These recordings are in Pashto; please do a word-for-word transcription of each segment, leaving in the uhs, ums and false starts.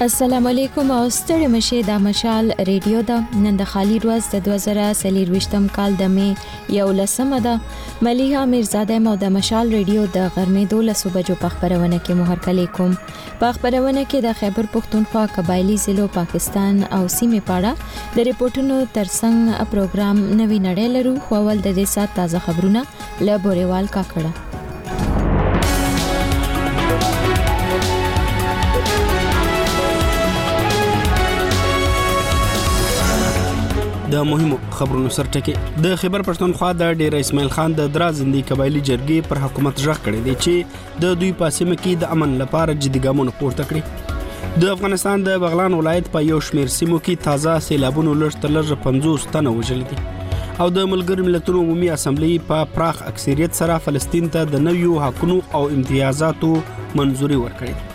السلام علیکم او ستړي مشه د مشال ریډیو د نن د خالی ورځ د دوه زره څلور کال د می یو لسمه ده ملیحه میرزاده مو د مشال ریډیو د غرمې دولسو بجو په خبرونه کې محرکلی کوم په خبرونه کې د خیبر پختونخوا قبایلی ضلعو پاکستان او سیمې پاړه د ریپورتونو ترڅنګ پروګرام نوی نړۍ لرو خو ول د دې سات تازه خبرونه له بوريوال کاکړه د مهمو خبرونو سرټکي د خیبر پښتونخوا د ډیر اسماعیل خان د درازندي قبایلی جرګې پر حکومت ژغ کړی دی چې د دوی پاسمه کې د امن لپاره جدي ګامونه پورته کړي د افغانستان د بغلان ولایت په یو شمیر سیمو کې تازه سیلابونو لږ تر لږه پنځوس تنه وژل دي او د ملګرو ملتونو عمومي اسمبلی په پراخ اکثریت سره فلسطین ته د نویو حقوقو او امتیازاتو منځوري ورکړي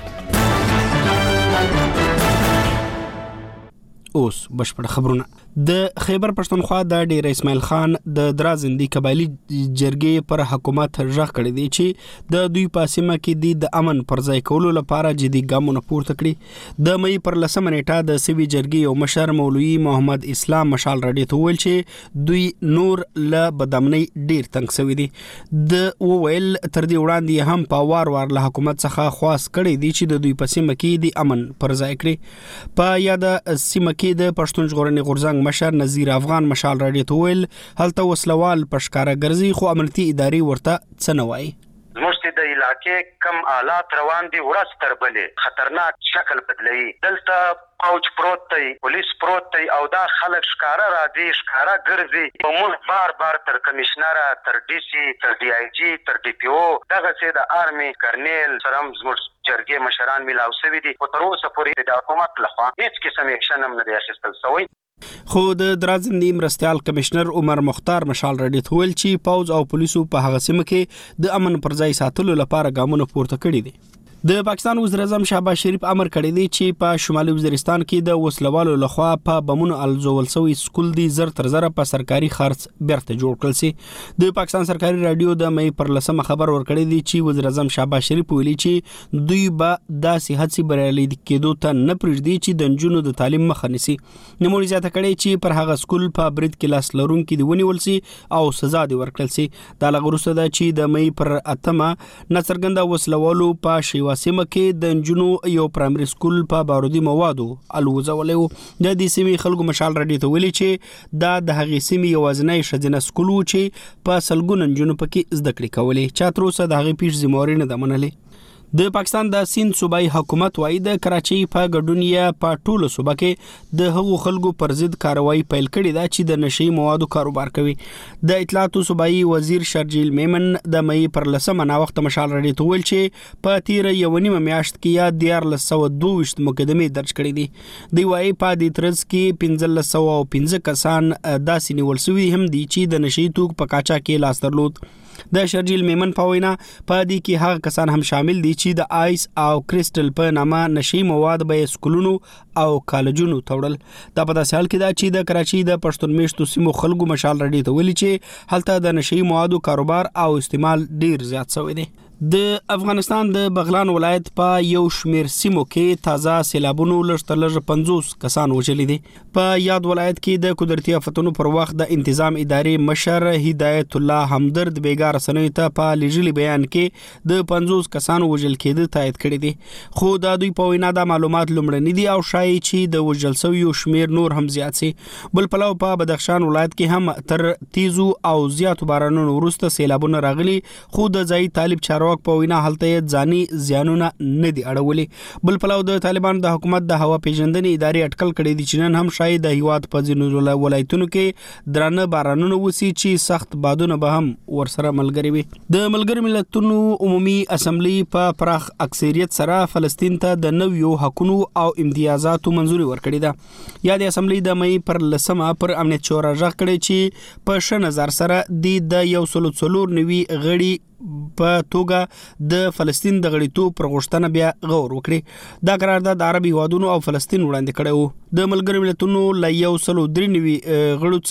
اوس بشپړ خبرونه د خیبر پښتونخوا د ډیر اسماعیل خان د درازندي قبایلی جرګې پر حکومت ژغ کړی دی چې د دوی پاسمه کې د امن پر ځای کولو لپاره جدي ګامونه پورته کړي د مې پر لسمه نیټه د سوي جرګې او مشر مولوی محمد اسلام مشال رډي ته ویل چې دوی نور له بدامنۍ ډیر تنګ شوی دي د وویل تر دې وړاندې هم په وار وار له حکومت څخه خواست کړی دی چې د دوی پاسمه کې د امن پر ځای کړي په یاد سیمه کې د پښتون ژغورنې غورځنګ مشر نذیر افغان مشال رډي ته ویل هلته وسلوال پشکاره ګرځي خو امنیتي ادارې ورته څه نه وایي زموږ د علاقې کم آلات روان دي ورځ تر بلې خطرناک شکل بدلوي دلته پوج پروت دی پولیس پروت دی او دا خلک ښکارا راځي ښکارا ګرځي موږ بار بار تر کمشنر تر ډي سي تر ډي آی جی تر ډي پی او دغه څه د آرمي کرنیل سرم زموږ جرګې مشران ملاو شوي دي او تر اوسه پورې د حکومت لخوا هیڅ قسم اکشن هم نه دی اخیستل شوی خو د درازندي مرستيال کمشنر عمر مختار مشال رډي ته ویل چې پوز او پولیسو په هغه سیمه کې د امن پر ځای ساتلو لپاره ګامونه پورته کړي دي د پاکستان وزیر اعظم شهباز شریف امر کړی دی چې په شمالي وزیرستان کې د وسلوالو لخوا په بمونو الزول سوی سکول دی زر تر زر په سرکاري خرڅ بیرته جوړ کړل سي د پاکستان سرکاري رادیو د مې پر لسمه خبر ورکړی دی چې وزیر اعظم شهباز شریف ویلي چې دوی به د صحت بریالي کېدو ته نه پرېږدي چې د نجونو د تعلیم مخه نیسي نموړي زیاته کړی چې پر هغه سکول په برید کې لاس لرونکو دی ونیول سي او سزا دی ورکړل سي د لغروسه د چې د مې پر اتمه نڅرګنده وسلوالو په شیوا سیمه کې د نجونو یو پرایمري سکول په بارودي موادو الوزولې و د دې سیمې خلکو مشال رډي ته ویلي چې دا د هغې سیمې یوازینی ښځینه سکول و چې په سلګونو نجونو پکې زده کړې کولې چا تر اوسه د هغې پیښ ذمہواري نه ده منلې د پاکستان د سیند صوبایي حکومت وايي د کراچۍ په ګډون یې په ټولو صوبه کې د هغو خلکو پر ضد کاروایی پیل کړې ده چې د نشي موادو کاروبار کوي د اطلاعاتو صوبایي وزیر شرجیل میمن د مې پر لسمه نا وخت مشال رډي ته ویل چې په تیر یو نیمه میاشت کې یا دیار لسو دوه مقدمې درج کړې دي دی وايي په دې ترڅ کې پنځه لسو او پنځه کسان داسې نیول شوي هم دي چې د نشي توک په کاچا کې لاس درلود د شرجیل میمن په وینا په دې کې هغه کسان هم شامل دي چې د آیس او کریسټل په نامه نشي مواد به سکولونو او کالجونو توړل دا په داسې حال کې دا چې د کراچۍ د پښتون میشتو سیمو خلکو مشال رډي ته ویلي چې هلته د نشي موادو کاروبار او استعمال ډیر زیات شوی دی د افغانستان د بغلان ولایت په یو شمیر سیمو کې تازه سیلابونو لږ تر لږه پنځوس کسان وژلي دي په یاد ولایت کې د قدرتي آفتونو پر وخت د انتظام ادارې مشر هدایت الله همدرد بیګار رسنیو ته په لیږلي بیان کې د پنځوس کسانو وژل کېدو تایید کړی دی خو د دوی په وینا د معلومات لومړني دي او شایي چې د وژل شویو شمیر نور هم زیات سي بل پلو په بدخشان ولایت کې هم تر تیزو او زیاتو بارانونو وروسته سیلابونه راغلي خو د ځای طالب چارو په وینا هلته ځاني زیانونه نه دي اړولې بل پلو د طالبان د حکومت د هوا پیژندنې ادارې اټکل کړی دي چې نن هم شاید د هیواد په ځینو ولایتونو کې درانه بارانونه وسی چې سخت بادونه به هم ورسره ملګري وي د ملګرو ملتونو عمومي اسمبلی په پراخ اکثریت سره فلسطین ته د نویو حقوقو او امتیازاتو منځوري ورکړي ده یا د اسمبلی د مې پر لسمه پر امنیت شورا ژغ کړی چې په ش نظر سره د یو سلو څلور نوي غړي په توګه د فلسطین د غړیتوب پر غوښتنه بیا غور وکړي دا قرارداد د عربي هیوادونو او فلسطین وړاندې کړی و د ملګرو ملتونو له یو سلو درې نوي غړو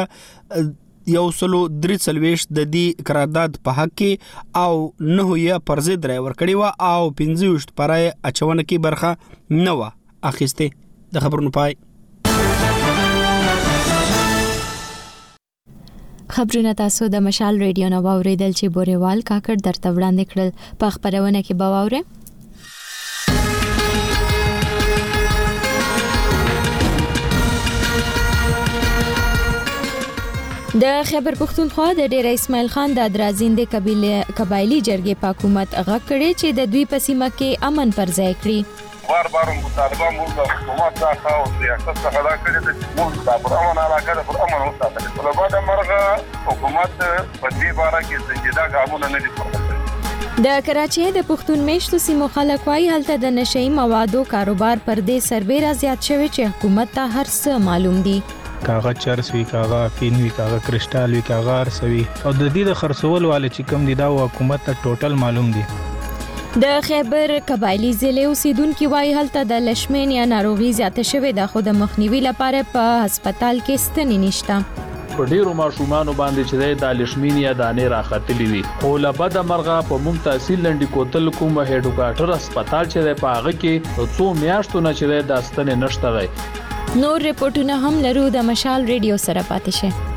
څخه یو سلو درې څلوېښت د دې قرارداد په حق کې او نهو یې پر ضد رایه ورکړې وه او پنځه ویشت پر یې اچونه کې برخه نه وه اخیسته. د خبرونو پای. خبرونه تاسو د مشال ریډیو نو اوریدل چې بوريوال کاکړ درته وړاندې کړل. په خبرونه کې باوره د خیبر پختونخوا د ډیر اسماعیل خان د درازیندې قبیله قبایلی جرګې په حکومت غږ کړي چې د دوی په سیمه کې امن پر ځای کړي. بار بار مطالبه مو د حکومت څخه او سیاست څخه دا کړی چې موږ د امن علاقه د امن وساتل. په بعد مرغه حکومت په دې باره کې سنجیده ګامونه نه دي پورته. د کراچۍ د پښتون میشتو سیمو خلک وايي هلته د نشئی موادو کاروبار پر دې سربېره زیات شوی چې حکومت ته هر څه معلوم دي. کاغه چرس وی کاغه افین وی کاغه کرسټال وی کاغه ارسوي او د دې د خرڅول والے چې کم دي دا حکومت ته ټوټل معلوم دي. د خیبر قبایلی ضلع اوسیدونکو وايي هلته د لشمین یا ناروغي زیاته شوې ده خو د مخنیوي لپاره په هسپتال کې ستنې نشته. په ډیرو ماشومان باندې چې د لشمین یا دانې راختلې وي خو لبد مرغه په مم تحصیل لنډی کوتل کوم هډوکاټر هسپتال چې په هغه کې څو میاشتو نه چې د ستنې نشته وي. نور ریپورتونه هم لرو د مشال ریډیو سره پاتې شه.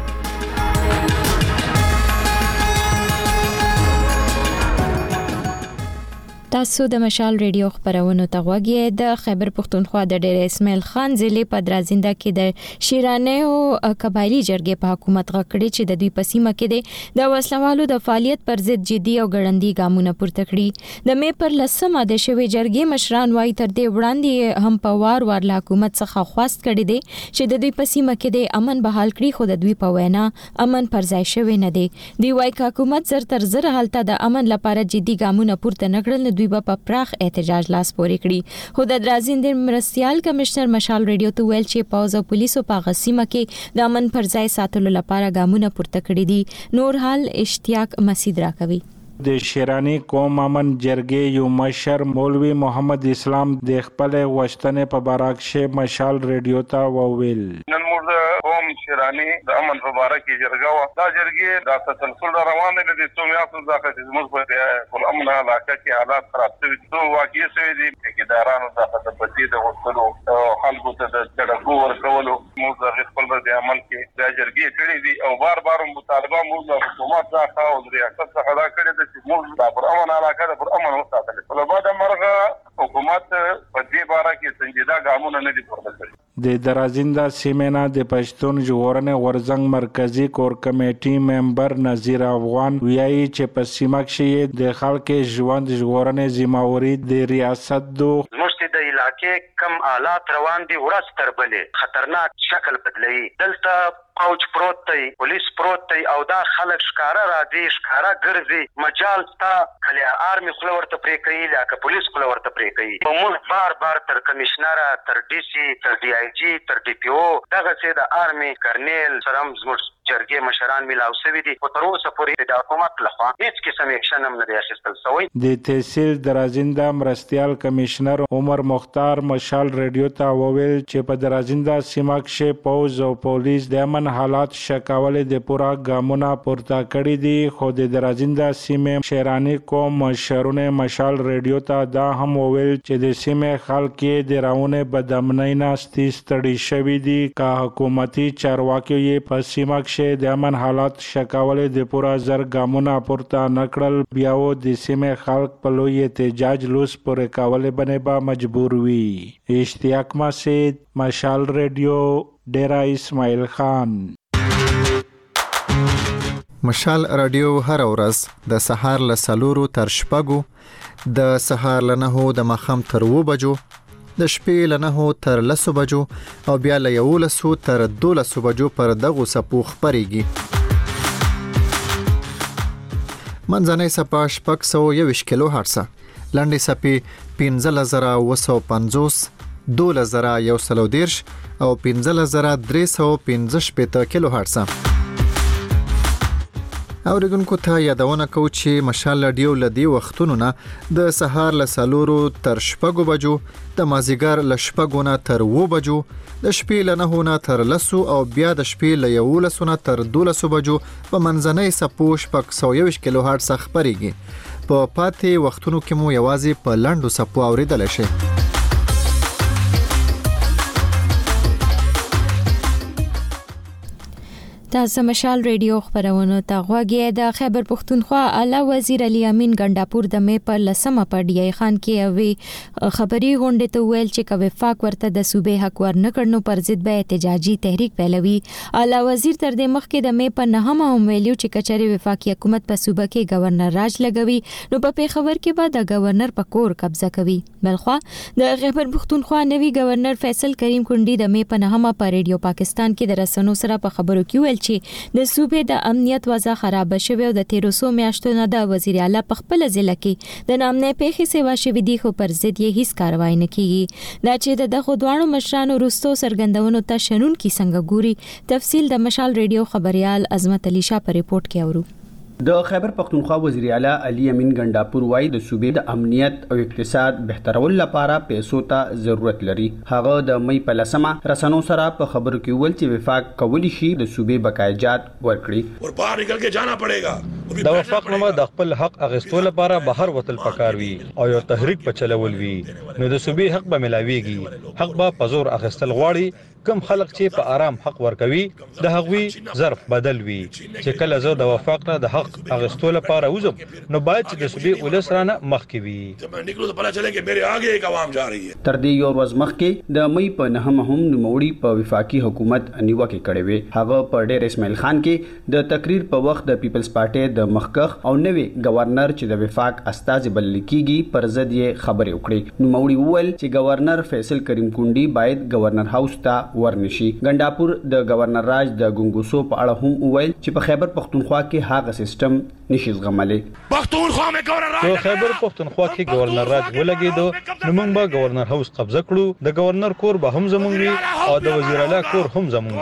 تاسو د مشال ریډیو خبرونو ته غوږی. د خیبر پختونخوا د ډیر اسماعیل خان ضلع په درازینده کې د شیرانه او قبایلی جرګې په حکومت غکړي چې د دوی په سیمه کې د وسلوالو د فعالیت پر ضد جدي او ګړندی ګامونه پورته کړي. د مې پر لسمه د شوی جرګې مشران وايي تر دې وړاندې هم په وار وار له حکومت څخه خواست کړي دي چې د دوی په سیمه کې د امن بحال کړي خو د دوی په وینا امن پر ځای شوی نه دی. دی وايي حکومت زر تر زر حالت د امن لپاره جدي ګامونه پورته نکړل دوی په پراخ احتجاج لاس پورې کړي. خو د درازیندې مرستيال کمشنر مشال ریډیو ته ویل چې پاوز او پولیسو په غسیمه کې د امن پر ځای ساتلو لپاره ګامونه پورته کړي دي. نور حال اشتیاق مسید راکوي. د شیرانی قوم امن جرګې یو مشر مولوی محمد اسلام د خپل وشتنې په باراکشه مشال ریډیو ته وویل نن موږ قوم شیرانی د امن په باره کې جرګه وا دا جرګې د تسلسل روان دي د څو میاشتو ځکه چې موږ په امن علاقه کې حالات خراب شوي دي. واقعي شوي دي چې ادارانو څخه د پتی د غوښتلو خلکو ته د چړکو ورکولو موږ د خپل د عمل کې د جرګې کړې دي او بار بار مطالبه موږ د حکومت څخه او د ریاست څخه دا کړې ده چې موږ د امن علاقه د امن وساتل. په بعد مرغه حکومت په دې باره کې سنجیده ګامونه نه دي پورته کړي. د درازینده سیمنا د پښتون ژغورنې ورزنګ مرکزی کور کمیټي ممبر نذیر افغان ویایي چې په سیمه کې د خلکو ژوند ژغورنې ذمہواری د ریاست دو زموږ د علاقې کم آلات روان دي ورځ تر بلې خطرناک شکل بدلوي. دلته پاوچ پروت دی پولیس پروت دی او دا خلک ښکارا راځي ښکارا ګرځي مجال تا کله آرمي خپل ورته پرې کوي لکه پولیس خپل ورته پرې کوي. موږ بار بار تر کمشنر تر ډي سي تر ډي آی جی تر ډي پی او دغه سي د آرمي کرنیل سرم زموږ جرګې مشران ملاو شوي دي او تر اوسه پورې د حکومت لخوا هیڅ قسم اکشن هم نه دی اخیستل شوی. د تحصیل درازینده مرستيال کمشنر عمر مختار مشال ریډیو ته وویل چې په درازینده سیمه کې پوز او پولیس د امن حالات شکاول د پورا ګامونه پورته کړی دي خو د درازینده سیمه شیرانی قوم مشرونه مشال ریډیو ته دا هم وویل چې د سیمه خلک د راونه بدامنۍ ناستي ستړي شوي دي کا حکومتي چارواکي په سیمه د امن حالات شکاول د پورا زر ګامونه پورته نکړل بیا و د سیمه خلک په لوی احتجاج لوس پورې کول باندې با مجبور وي. اشتیاق مسید مشال ریډیو ډیرا اسماعیل خان. مشال رادیو هر ورځ د سهار له سلورو تر شپږو د سهار له نهو د مخام تر و بجو د شپې له نهو تر لسو بجو او بیا له یولسو تر دولسو بجو پر دغو سپو خپریږي. منځنۍ سپه شپږ سوه یوویشت کیلو هرټزه، لنډې سپې پنځه زره اوه سوه پنځوس، دولس زره یو سل او دېرش او پنځه زره درې سوه پنځه شپېته کیلو هرټزه. اوریدونکو ته یادونه کوو چې مشال رادیو لدی وختونو نه د سهار له سلورو تر شپږو بجو، د مازیګر له شپږو نه تر اوو بجو، د شپې له نهو نه تر لسو او بیا د شپې له یولسو نه تر دولسو بجو په منځنۍ سپو شپږ سوه یوویشت کیلو هرټز خپریږي. په پاتې وختونو کې مو یوازې په لنډو سپو اوریدلی شئ. تاسو مشال ریډیو خبرونه ته غوږی د خیبر پښتونخوا اعلی وزیر علي امین ګنداپور د مې پر لسمه په ډی ای خان کې اوی خبري غونډه ته ویل چې کوي وفاق ورته د صوبې حق ورنکړنو پر ضد به احتجاجي تحریک پیلوي. اعلی وزیر تر دې مخکې د مې په نهمه هم ویلو چې کچري وفاقي حکومت په صوبه کې گورنر راج لګوي نو په پیښور کې به د گورنر په کور قبضه کوي. بلخوا د خیبر پښتونخوا نوی گورنر فیصل کریم کونډي د مې په نهمه په ریډیو پاکستان کې د رسنیو سره په خبرو کې ویل چې د صوبې د امنیت وضع خراب شوه او د تیرو سو میاشتو نه د وزیر اعلی په خپل ضلع کې د نامنه پیښې سیوا شوې دي خو پر ضد یې هیڅ کاروای نه کیږي. دا چې د دغه دوانو مشرانو رستو سرګندونو ته شنن کی څنګه ګوري تفصیل د مشال ریډیو خبريال عظمت علي شاه په ریپورت کې اورو. د خیبر پښتونخوا وزیر اعلی علي امین ګنداپور وايي د صوبې د امنیت او اقتصاد بهترول لپاره پیسو ته ضرورت لري. هغه د مې په لسمه رسنو سره په خبرو کې ول چې وفاق کولی شي د صوبې بقایجات ورکړي او بهر نکل کې جانا پړेगा. د وفاق نوم د خپل حق اغستو لپاره بهر وتل پکار وي او یو تحریک په چلول وي نو د صوبې حق به ملاويږي. حق به په زور اغستل غواړي. کم خلک چې په آرام حق ورکوي د هغوی ظرف بدل وي چې کله زه د وفاق نه د حق اغستو لپاره وزم نو باید چې د صوبې ولس رانه مخکې وي. تر دې یو ورځ مخکې د مې په نهمه هم نوموړي په وفاقي حکومت نیوکه کړې وي. هغه په ډېر اسماعیل خان کې د تقریر په وخت د پیپلز پارټي د مخکخ او نوې گورنر چې د وفاق استازي بلل کیږي پر ضد یې خبرې وکړې. نوموړي وویل چې گورنر فیصل کریم کونډي باید گورنر هاوس ته ورنشي. ګنداپور د گورنر راج د ګونګوسو په اړه هم وویل چې په خیبر پښتونخوا کې هغه سیستم نشي زغملای. پښتونخوا مې گورنر راج په خیبر پښتونخوا کې گورنر راج ولګیدو نو موږ به گورنر هاوس قبضه کړو. د گورنر کور به هم زمونږ وي او د وزیر اعلی کور هم زمونږ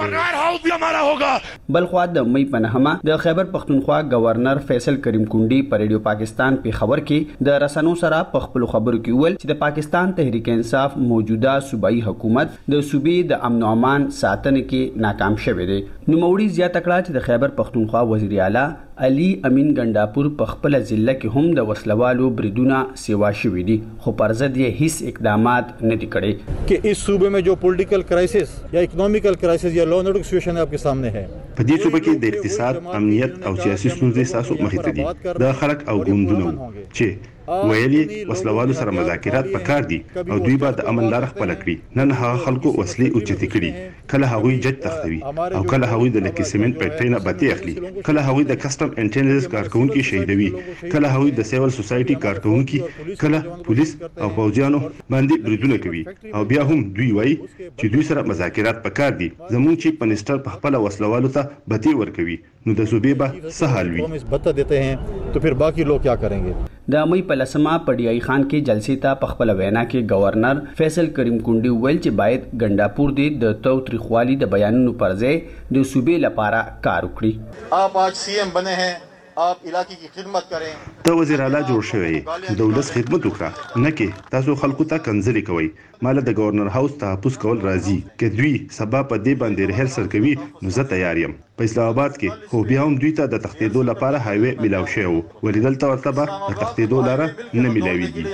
وي. بلخوا د مې په نهمه د خیبر پښتونخوا گورنر فیصل کریم کونډي په ریډیو پاکستان په خبر کې د رسنو سره په خپل خبرو کې ویل چې د پاکستان تحریک انصاف موجوده صوبایي حکومت د صوبې د امن او امان ساتنه کې ناکام شوه دی. نو موري زیاته کړه چې د خیبر پښتونخوا وزیر اعلی علي امین ګنداپور په خپل ضلع کې هم د وسلوالو بریدونه سیوا شوې دي خو پر ضد یې هیڅ اقدامات نه دي کړي. कि इस सूबे में जो पॉलिटिकल क्राइसिस या इकोनॉमिकल क्राइसिस या लॉ एंड ऑर्डर सिचुएशन आपके सामने है په دې صوبه کې د اقتصاد امنیت او سیاسي ستونزې ساسو مخې ته دي. د خلک او ګوندونو چې ویلي وسلوالو سره مذاکرات پکار دي او دوی به د امن لار خپل کړي. نن هغه خلکو وسلې اوچتې کړي. کله هغوی جج تختوي او کله هغوی د لکه سیمنت پټینه بتی اخلي. کله هغوی د کسٹم انټيليجنس کارکونکو شهیدوي. کله هغوی د سیول سوسايټي کارکونکو کله پولیس او پوځیانو باندې بریدونه کوي او بیا هم دوی وایي چې دوی سره مذاکرات پکار دي. زموږ چیف منسٹر په خپل وسلوالو ته بتی ورکوي نو د صوبې به سهال وي. بتا دیتے ہیں تو پھر باقی لوگ کیا کریں گے. د مې په لسمه په ډی ای خان کې جلسې ته په خپل وینا کې گورنر فیصل کریم کونډي ویل چې باید ګنداپور دې د توتریخوالي د بیانونو پر ځای د صوبې لپاره کار وکړي. آپ آج سی ایم بنے ہیں آپ علاقے کی خدمت کریں. ته وزیر اعلی جوړ شوی د ولس خدمت وکړه نه کې تاسو خلکو ته کنځلي کوي. مال د گورنر هاوس تحفظ کول راځي کې دوی سبا په دې باندې رهل سر کوي نو زه تیار یم. په اسلام آباد کې خو بیا هم دوی ته د تختیدو لپاره هایوي ملاو شوی ولې دلته ورته به د تختیدو لار نه ملاويږي.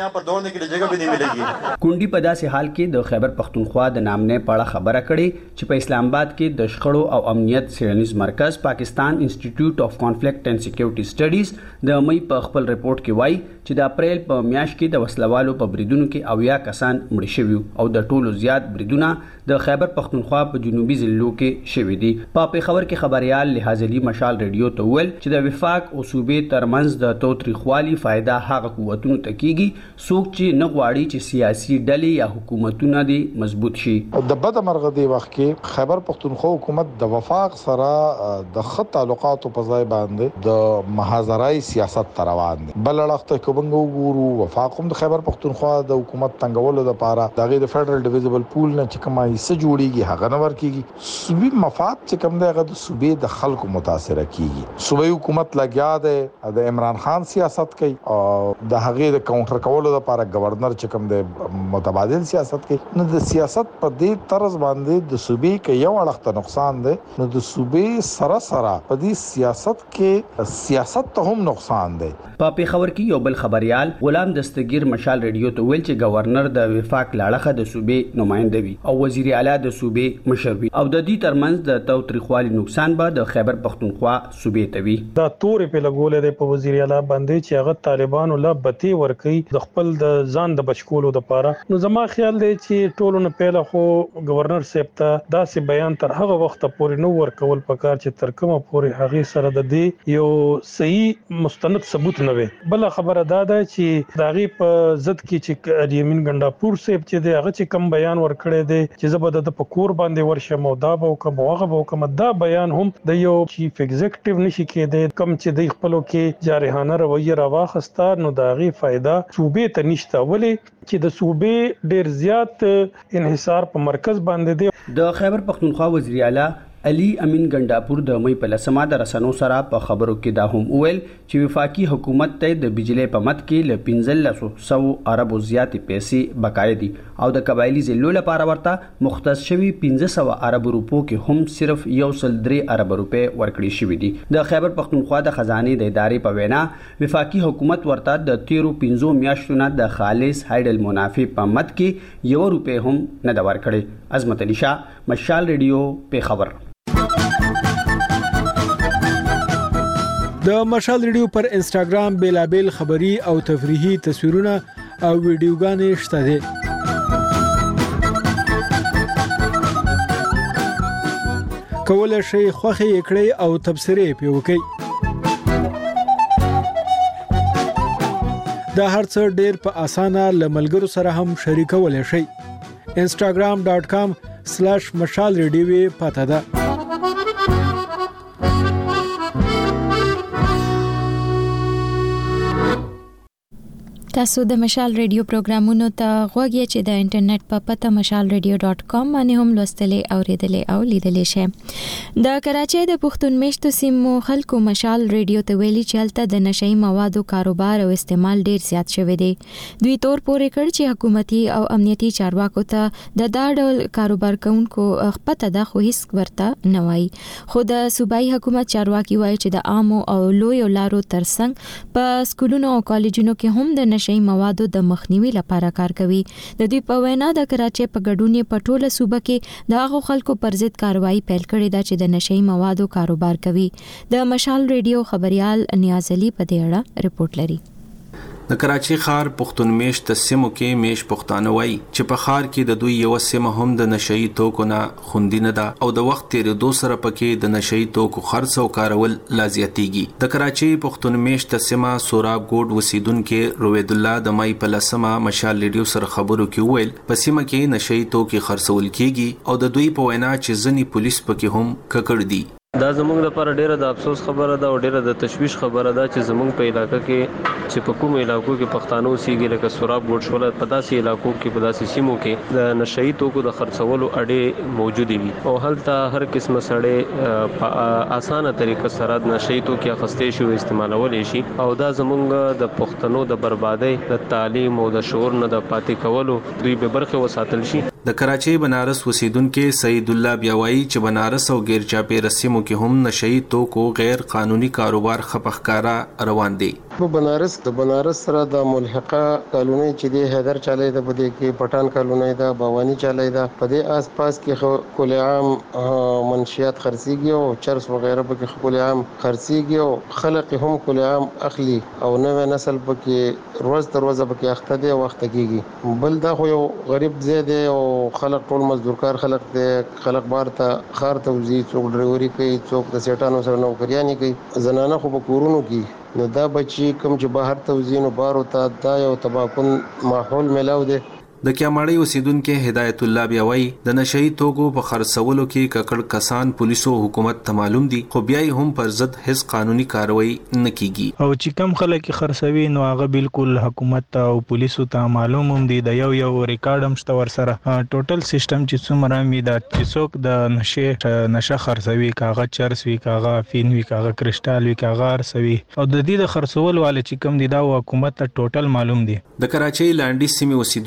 کونډي په داسې حال کې د خیبر پښتونخوا د نامنه پړه خبره کړي چې په اسلام آباد کې د شخړو او امنیت څېړنیز مرکز پاکستان انسټیټیوټ اف کانفلیکټ اینڈ سکیورټي سټډیز د مې په خپل ریپورت کې وایي چې د اپریل په میاشت کې د وسلوالو په بریدونو کې اویا کسان مړ شوي او د ټولو زیات بریدونه د خیبر پښتونخوا په جنوبي ضلعو کې شوي دي. په پیښور کې خبريال لحاظ علي مشال ریډیو ته ویل چې د وفاق او صوبې ترمنځ د توتریخوالي فائدہ هغه قوتونو ته کیږي څوک چې نه غواړي چې سیاسي ډلې یا حکومتونه دي مضبوط شي. د بد مرغه دی وخت کې خیبر پښتونخوا حکومت د وفاق سره د خط تعلقاتو په ځای باندې د محاذرای سیاست روان دي. بل اړخ کومنګ وګورو وفاق هم د خیبر پښتونخوا د حکومت تنګولو لپاره دغه د فدرل ډیویزبل پول نه چې کومه حصہ جوړیږي هغه نه ورکیږي. صوبې مفاد چې کوم دغه د صوبې د خلکو متاثر کیږي. صوبې حکومت لګیا ده د عمران خان سیاست کوي او د هغه د کاونټر کولو لپاره گورنر چې کوم د متبادل سیاست کوي. نو د سیاست په دې طرز باندې د صوبې کې یو اړخ ته نقصان ده نو د صوبې سره سره په دې سیاست کې سیاست ته هم نقصان ده. په پیښور کې یو بل خبريال غلام دستگیر مشال ریډیو ته ویل چې گورنر د وفاق لاړه د صوبې نمائنده وي او وزیر اعلی د صوبې مشر وي او د دې ترمنځ د توتریخوالي نقصان به د خیبر پختونخوا صوبې ته وي. دا تورې په لګولې د په وزیر اعلی باندې چې هغه طالبانو لا بتی ورکي د خپل د ځان د بچکولو لپاره. نو زما خیال دی چې ټولو نه پیله خو گورنر صاحب ته داسې بیان تر هغه وخت پورې نو ورکول پکار چې تر کومه پورې هغه سره د دې یو صحیح مستند ثبوت نه وي. بل خبره دا ده چې داغي په ضد کې چې یمین ګنداپور صاحب چې دی هغه چې کم بیان ورکړی دی چې زبر د پکور باندې ورشم او دا به کوم هغه به کوم دا بیان هم د یو چیف ایگزیکټیو نشي کېدی کم چې د خپلو کې جارحانه رویه راواخستا نو داغي فائدہ صوبې ته نشته ولی چې د صوبې ډیر زیات انحصار په مرکز باندې دی. د خیبر پختونخوا وزیر اعلی علي امین ګنداپور د مې په لسمه د رسنو سره په خبرو کې دا هم ویل چې وفاقي حکومت ته د بجلی په مت کې ل پنځلس سو اربو زیاتې پیسې بقای دي او د قبایلی ضلعو لپاره ورته مختص شوی پنځه سو ارب روپو کې هم صرف یو سل درې ارب روپې ورکړي شوی دي. د خیبر پختونخوا د خزانه د ادارې په وینا وفاقي حکومت ورته د تیرو پنځو میاشتونو د خالص هایډل منافع په مت کې یو روپې هم نه دا ورکړي. عظمت علي شاه، مشال ریډیو، په خبر. د مشال ریډیو پر انسټاګرام بیلابل خبری او تفریحي تصویرونه او ویډیوګانې شته دي. کولای شئ خوښي کړئ او تبصرې پې وکړئ. دا هر څه ډېر په اسانه له ملګرو سره هم شریکولی شئ. انسټاګرام ډاټ کام سلیش مشال ریډیو پته ده. تاسو د مشال ریډیو پروګرامونو ته غوږی چې د انټرنیټ په پته مشال ریډیو ډاټ کام باندې هم لوستلې او ریډلې او لیدلې شئ. د کراچۍ د پښتون میشتو سیمو خلکو مشال ریډیو ته ویلي چې هلته د نشئی موادو کاروبار او استعمال ډیر زیات شوی دی. دوی تور پورې کړ چې حکومتي او امنیتي چارواکو ته د دا ډول کاروبار کوونکو پته ده خو هیڅ ورته نه وایي. خو د صوبایي حکومت چارواکي وایي چې د عامو او لویو لارو ترڅنګ په سکولونو او کالجونو کې هم د نشئی موادو د مخنیوي لپاره کار کوي. د دوی په وینا د کراچۍ په ګډون په ټوله صوبه کې د هغو خلکو پر ضد کاروایی پیل کړې ده چې د نشئی موادو کاروبار کوي. د مشال ریډیو خبريال نیاز علي په دې اړه رپورت لري. د کراچۍ ښار پښتون میشت سیمو کې میش پښتانه وایي چې په ښار کې د دوی یو سیمه هم د نشئی توکو نه خوندي نه ده او د وخت تیرېدو سره پکې د نشئی توکو خرڅ او کارول لا زیاتېږي. د کراچۍ پښتون میشت سیمه سوراب ګوډ اوسیدونکو روید الله د مای په لسمه مشال ریډیو سره خبرو کې ویل په سیمه کې نشئی توکي خرڅول کیږي او د دوی په وینا چې ځنی پولیس پکې هم ککړ دي. دا زموږ لپاره ډیره د افسوس خبره ده او ډیره د تشویش خبره ده چې زموږ په علاقې کې چې په کوم علاقو کې پښتانه اوسېږي لکه سوراب ګوډ شول په داسې علاقو کې په داسې سیمو کې د نشئی توکو د خرڅولو اډې موجود وي او هلته هر قسمه سړی په اسانه طریقه سره د نشئی توکي اخیستې شي او استعمالول شي او دا زموږ د پښتنو د بربادۍ د تعلیم او د شعور نه د پاتې کولو دوی به برخه وساتل شي. د کراچۍ بنارس اوسیدونکو سید الله بیاوایی چې بنارس او غیر چاپیره سیمو کې هم نشئی توکو غیر قانوني کاروبار خپخکارا روان دي. په بنارس د بنارس سره د ملحقه کالونی چې د حیدر چالي د بده کې پټان کالونی د باوانی چالي د په دې آس پاس کې کل عام منشیات خرڅيږي او چرس وغیرہ په کې کل عام خرڅيږي او خلق هم کل عام اخلي او نوې نسل په کې روز تر روز په کې اخته دي وخت کېږي. بل دا خو یو غریب زیاده او خلق ټول مزدورکار خلق دي خلق بار ته خار ته وزي څوک ډرایوري کوي څوک د سیټانو سره نوکریانی کوي زنانه خو په کورونو کې نو دا بچي کوم چې بهر ته وزینو بارو ته دا یو تباکن ماحول ملاو دي. د کیاماړي اوسیدونکو هدایت الله بیاوي د نشئی توکو په خرڅولو کې ککړ کسان پولیسو حکومت ته معلوم دي خو بیا هم پر ضد هیڅ قانوني کاروایی نه کیږي او چې کم خلک خرڅوي نو هغه بالکل حکومت او پولیسو ته معلوم هم دي د یو یو ریکارډ هم شته ور سره ټوټل سیستم چې څومره می دا چې څوک د نشه نشه خرڅوي کاغذ چرس وی کاغذ فین وی کاغذ کرسټال وی کاغذ سوي او د دې د خرڅول والے چې کم دي دا حکومت ته ټوټل معلوم دي. د کراچۍ لانډي سیمې اوسیدونکو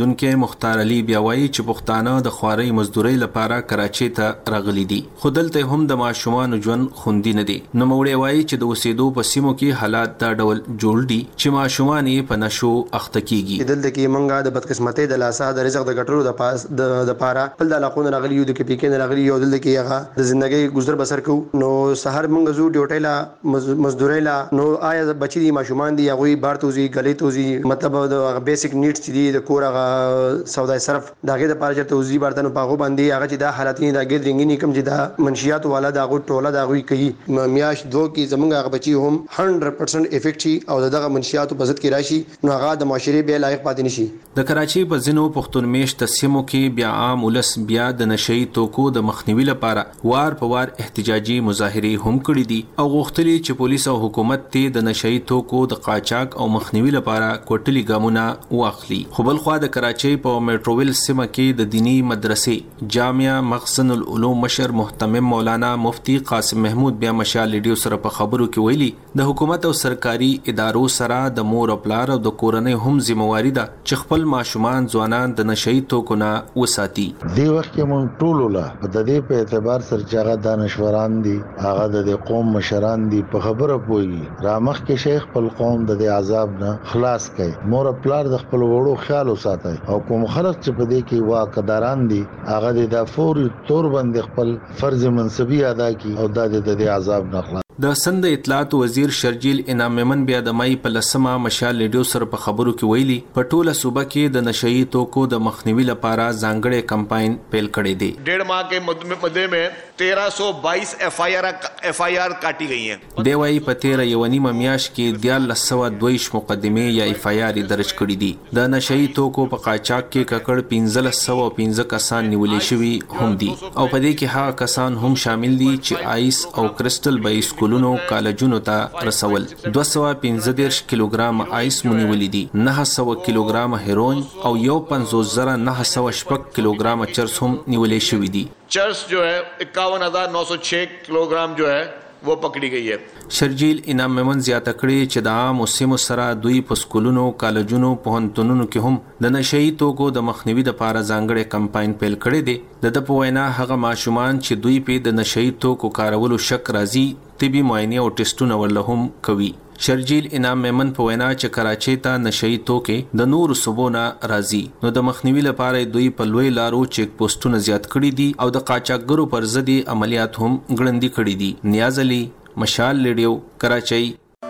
مختار علي بیا وایي چې پښتانه د خواري مزدوري لپاره کراچي ته راغلي دي خو دلته هم د ماشومان ژوند خوندي نه دي نو موړي وایي چې د اوسېدو په سیمو کې حالات دا ډول جوړ دي چې ماشومان یې په نشو اخته کیږي دلته کې منګه د بدقسمتۍ د لاسه د رزق د ګټلو د پاس د د پاره بل د علاقو راغلي یو د کې پی کې راغلي یو دلته کې هغه د ژوندۍ گزر بسر کو نو سحر منګه زو ډیوټی لا مزدوري لا نو آیا بچی دي ماشومان دي هغه بار توزي غلې توزي مطلب د بیسیک نیډز دي د کور هغه سودا صرف داګه د پاره چې توزي برتنو پاغو باندې هغه چې دا حالتونه د ګډرنګ نکم چې دا منشيات والا دا غو ټوله دا غوي کوي میاش دو کې زمونږ هغه بچي هم سل پرسنټ افیکټ شي او دغه منشيات په ضد کې راشي نو هغه د معاشري به لایق پاتې نشي د کراچي په ځینو پښتون میشت سیمو کې بیا عام ولس بیا د نشئی توکو د مخنیوي لپاره وار په وار احتجاجي مظاهره هم کړې دي او غوښتلي چې پولیس او حکومت ته د نشئی توکو د قاچاق او مخنیوي لپاره کوټلي ګامونه واخلي خو بل خو د کراچي په میټروویل سیمه کې د دینی مدرسې جامعه مخزن العلوم مشر محتمم مولانا مفتی قاسم محمود بیا مشال ریډیو سره په خبرو کې ویلي د حکومت او سرکاري ادارو سره د مور او پلار او د کورنۍ هم ذمہواری ده چې خپل ماشومان ځوانان د نشئی توکو نه وساتي دی وخت کې مونږ ټول لا د دې په اعتبار سره چې هغه دانشوران دي هغه د قوم مشران دي په خبره پوي رامخ کې شیخ خپل قوم د عذاب نه خلاص کړي مور او پلار د خپل وړو خیال وساتي او کوم خلک چې په دې کې واقعداران دي هغه د فوري تور باندې خپل فرض منصبي ادا کړي او د دې عذاب نه خلاص د سند اطلاعات وزیر شرجیل انعام مومن بیا د مای په لسمه مشال ریډیو سره په خبرو کې ویلي په ټوله صوبه کې د نشئی توکو د مخنیوي لپاره ځانګړي کمپاین پیل کړی دی ډېر ماه کې مدې में तेरह सौ बाईस F I R F I R काटी गई हैं دی وايي په تیره یو نیمه میاش کې دیال سو دویش مقدمه یا اف آی آر درج کړي دي د نشئی توکو په قاچاق کې ککړ پنځه سو پنځه کسان نیولې شوی هم دي او په دې کې هغه کسان هم شامل دي چې آیس او کرسټل به سکولونو کالجونو ته رسول دوه سو پنځه کیلوګرام آیس مونیولې دي نه سو کیلوګرام هیروین او یو پنځوس زره نه سو شپږ کیلوګرام چرس هم نیولې شوی دي चर्स जो है इक्यावन हजार नौ सौ छह किलोग्राम जो है वो पकड़ी गई है شرجیل انعام مومن زیاته کړی چې د عام سیمو سره دوی په سکولونو کالجونو پوهنتونونو کې هم د نشئی توکو د مخنیوي لپاره ځانګړي کمپاین پیل کړی دی د په وینا هغه ماشومان چې دوی په د نشئی توکو کارولو شک راځي طبي معاینه او ټیسټونه ورلهم کوي شرجیل انعام مومن په وینا چې کراچي ته نشئی توکې د نور صوبونه راځي نو د مخنیوي لپاره دوی په لوی لارو چیک پوسټونه زیات کړي دي او د قاچاقګرو پر ضد عملیات هم غړندې کړي دي نیاز علي مشال ریډیو کراچي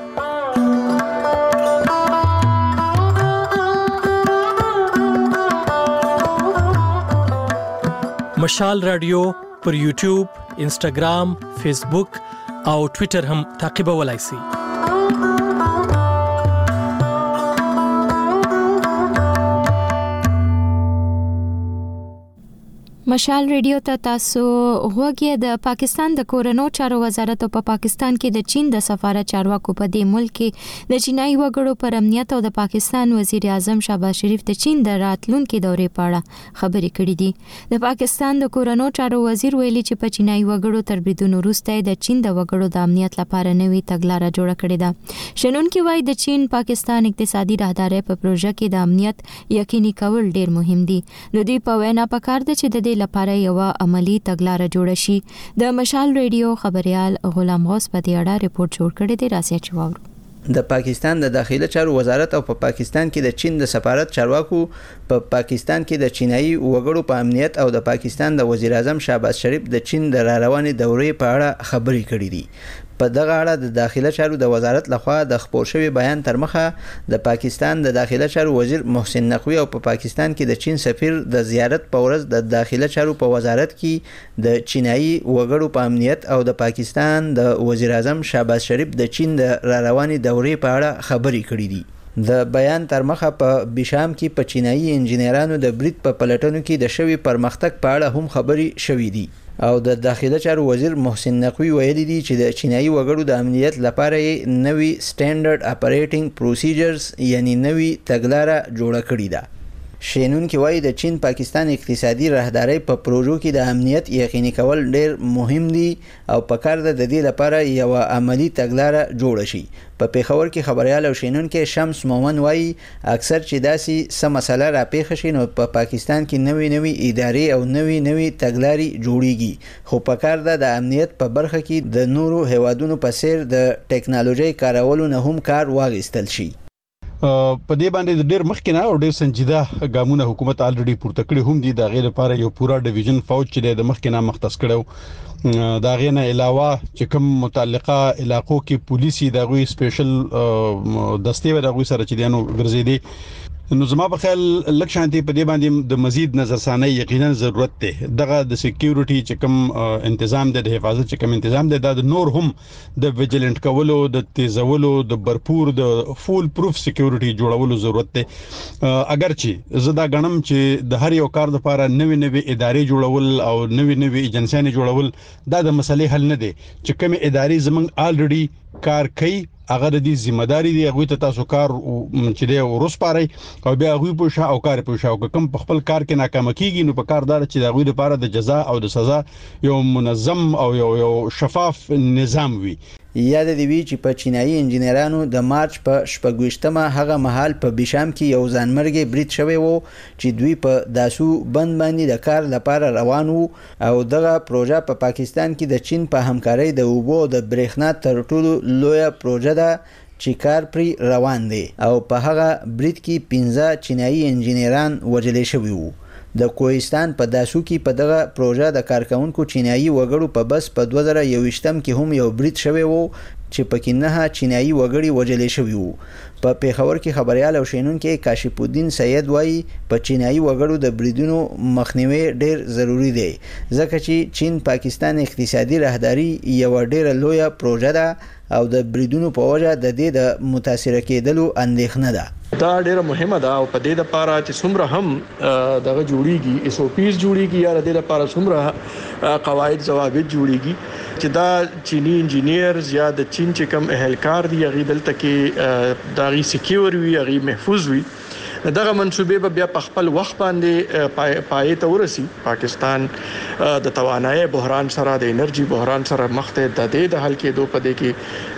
مشال رادیو پر یوټیوب انسټاګرام فیسبوک او ټوئیټر هم تعقیبولای شئ مشال ریډیو ته تاسو غوږی د پاکستان د کورونو چارو وزارت په پا پاکستان کې د چین د سفارت چارواکو په دې ملک کې د چینایي وګړو پر امنیت او د پاکستان وزیر اعظم شهباز شریف د چین د راتلونکو دورې په اړه خبرې کړې دي د پاکستان د کورونو چارو وزیر ویلي چې په چینایي وګړو تر بریدونو وروسته د چین د وګړو د امنیت لپاره نوې تګلارې جوړه کړې ده شنونکي وایي د چین پاکستان اقتصادي راهداري په پروژه کې د امنیت یقیني کول ډیر مهم دي نو دوی په وینا پکار ده چې د لپاره یو عملی تګلارې جوړه شي د مشال ریډیو خبريال غلام غوث په دې اړه ریپورت جوړ کړی دی راځي چې واورو د پاکستان د داخلي چارو وزارت او په پا پاکستان کې د چین د سفارت چارواکو په پا پاکستان کې د چینایي وګړو په امنیت او د پاکستان د وزیر اعظم شهباز شریف د چین د را روانې دورې په اړه خبرې کړې دي په دغه اړه د داخله چارو د وزارت لخوا د خپور شوی بیان تر مخه د پاکستان د داخله چارو وزیر محسن نقوی او په پا پاکستان کې د چین سفیر د زیارت په ورځ د داخله چارو په وزارت کې د چینایي وګړو په امنیت او د پاکستان د وزیر اعظم شهباز شریف د چین د را روانې دورې په اړه خبرې کړې دي د بیان تر مخه په بشام کې په چینایي انجنیرانو د برید په پلټنو کې د شوی پرمختګ په اړه هم خبرې شوې دي او د داخله چارو وزیر محسن نقوی ویلي دي چې د چینایي وګړو د امنیت لپاره نوې سټانډرډ اپریټینګ پروسیجرز یعنی نوې تګلارې جوړه کړې ده شینون کې وایي د چین پاکستان اقتصادي راهداري په پروژو کې د امنیت یقیني کول ډېر مهم دي او پکار ده د دې لپاره یو عملی تګلارې جوړ شي. په پیښور کې خبريال او شینون کې شمس مومن وایي اکثر چې داسې سم مسله را پیښ شي نو په پاکستان کې نوې نوې ادارې او نوې نوې تګلارې جوړیږي، خو پکار ده د امنیت په برخه کې د نورو هیوادونو په څیر د ټیکنالوژي کارولو نه هم کار واغستل شي. په دې باندې ډېر مخکې نه او ډېر سنجیده ګامونه حکومت الریډي پورته کړی هم دي. د غیر لپاره یو پورا ډیویژن فوج چې د مخکې نه مختص کړو، دا غینه علاوه چې کوم متعلقه علاقو کې پولیسي د غوي سپیشل دستې و د غوي سره چې دانو ګرځېدي. نو زما په خیال لک شانتي په دې باندې د مزید نظرثانی یقینا ضرورت ده. دغه د سکیورټي چې کوم تنظیم د حفاظت چې کوم تنظیم ده د نور هم د ویجیلنت کولو د تیزولو د برپور د فول پروف سکیورټي جوړولو ضرورت ده. اگر چې زدا غنم چې د هر یو کار لپاره نوې نوې ادارې جوړول او نوې نوې ایجنسیانې جوړول دا د مسلې حل نه دي. چې کوم ادارې زمنګ الریډي کار کوي هغه د دې ذمہ داری دی، هغه ته تاسو کار چې دی ورس پاره او بیا هغه په شا او کار په شا او کوم په خپل کار کې ناکام کیږي نو په کاردار چې هغه لپاره د جزا او د سزا یو منظم او یو یو شفاف نظام وي. یاد دی وی چې په چینایي انجنیرانو د مارچ په شپږویشتمه هغه مهال په بشام کې یو ځانمرګي برید شوی وو چې دوی په داسو بند باندې د کار لپاره روان وو او دغه پروژه په پا پاکستان کې د چین په همکارۍ د اوبو د برېښنا تر ټولو لویه پروژه ده چې کار پری روان دی او په هغه برید کې پنځه چینایي انجنیران وژل شوي وو. د کوهستان په داسو کې په دغه پروژه د کارکونکو چینایي وګړو په بس په دوه زره یوویشتم کې هم یو برید شوی وو چې پکې نه چینایي وګړي وژل شوي وو. په پیښور کې خبريال او شینون کې کاشف الدین سید وایي په چینایي وګړو د بریدونو مخنیوي ډېر ضروری دی ځکه چې چین پاکستان اقتصادي راهداري یو ډېر لویه پروژه ده او د بریدونو په وجه د دې د متاثر کېدلو اندېښنه ده. دا ډیره مهمه ده او په دې لپاره چې څومره هم دغه جوړیږي اس او پیز جوړیږي یا د دې لپاره څومره قواعد ضوابط جوړیږي چې دا چینی انجینیر یا د چین چې کوم اهلکار دی هغه دلته کې داغي سکیور وي هغه محفوظ وي. دغه منسوبې به بیا په خپل وخت باندې پای ته ورسي. پاکستان د توانایي بحران سره د انرژي بحران سره مخ ته د دې د حل کېدو په دې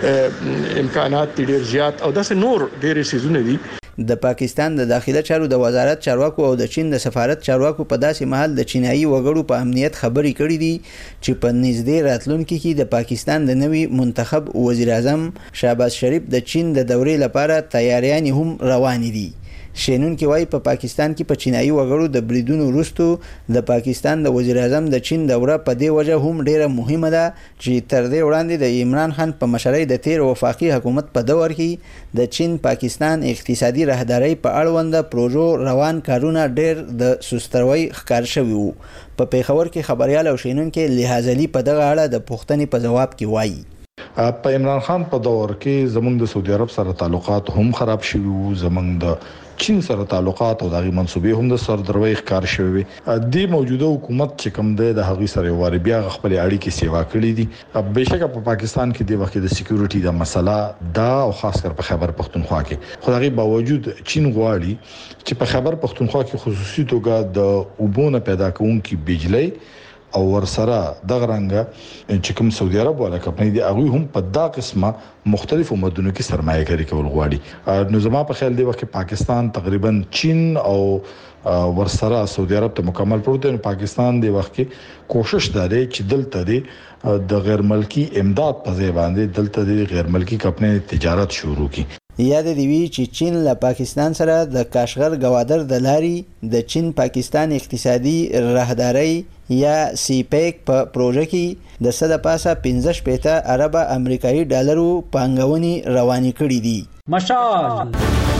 کې امکانات ډېر زیات او داسې نور ډېر سيزونه دي. د پاکستان د داخله چارو د وزارت چارواکو او د چین د سفارت چارواکو په داسې محل د چینایي وګړو په امنیت خبرې کړې دي چې په نږدې راتلونکي کې د پاکستان د نوي منتخب وزیر اعظم شهباز شریف د چین د دورې لپاره تیاریان هم روان دي. شینون کې وایي په پاکستان کې په چینایي وګړو د بریدونو وروسته د پاکستان د وزیر اعظم د چین دوره په دې وجه هم ډیره مهمه ده چې تر دې وړاندې د عمران خان په مشرۍ د تیر وفاقي حکومت په دور کې د چین پاکستان اقتصادي راهداري په اړوند پروژو روان کارونه ډیر د سستروي ښکار شوي وو. په پیښور کې خبريال او شینون کې لحاظلی په دغه اړه د پوښتنې په جواب کې وایي په عمران خان په دور کې زمونږ د سعودي عرب سره تعلقات هم خراب شوي وو، زمونږ د چین سره تعلقات او دغه منسوبې هم د سردروي ښکار شوي. د موجوده حکومت چې کوم د هغې سره واري بیا خپل اړیکې سیوا کړې دي. بهشکه په پاکستان کې د وخت د سکیورټي د مسله دا او خاص کر په خیبر پختونخوا کې خو دغه باوجود چین غواړي چې په خیبر پختونخوا کې خصوصي توګه د اوبونه پیدا کوونکي بجلی او ورسره د غرنګ چې کوم سعودي عرب ولا کمپنۍ دی هغه هم په دا قسمه مختلفو مدنونو کې سرمایه‌ګري کول غواړي. نو زما په خیال دی وخت پاکستان تقریبا چین او ورسره سعودي عرب ته مکمل پروت دی. پاکستان دی وخت کې کوشش لري چې دلته دی د غیر ملکی امداد په ځای باندې دلته دی غیر ملکی کمپنۍ تجارت شروع کړي. یاد دی وی چې چین له پاکستان سره د کاشغر گوادر د لاري د چین پاکستان اقتصادي راهداري یا سی پیک په پروژه کې د صد پاسه پنځه شپېته ارب امریکایي ډالرو پانګونې روانې کړې دي. مشال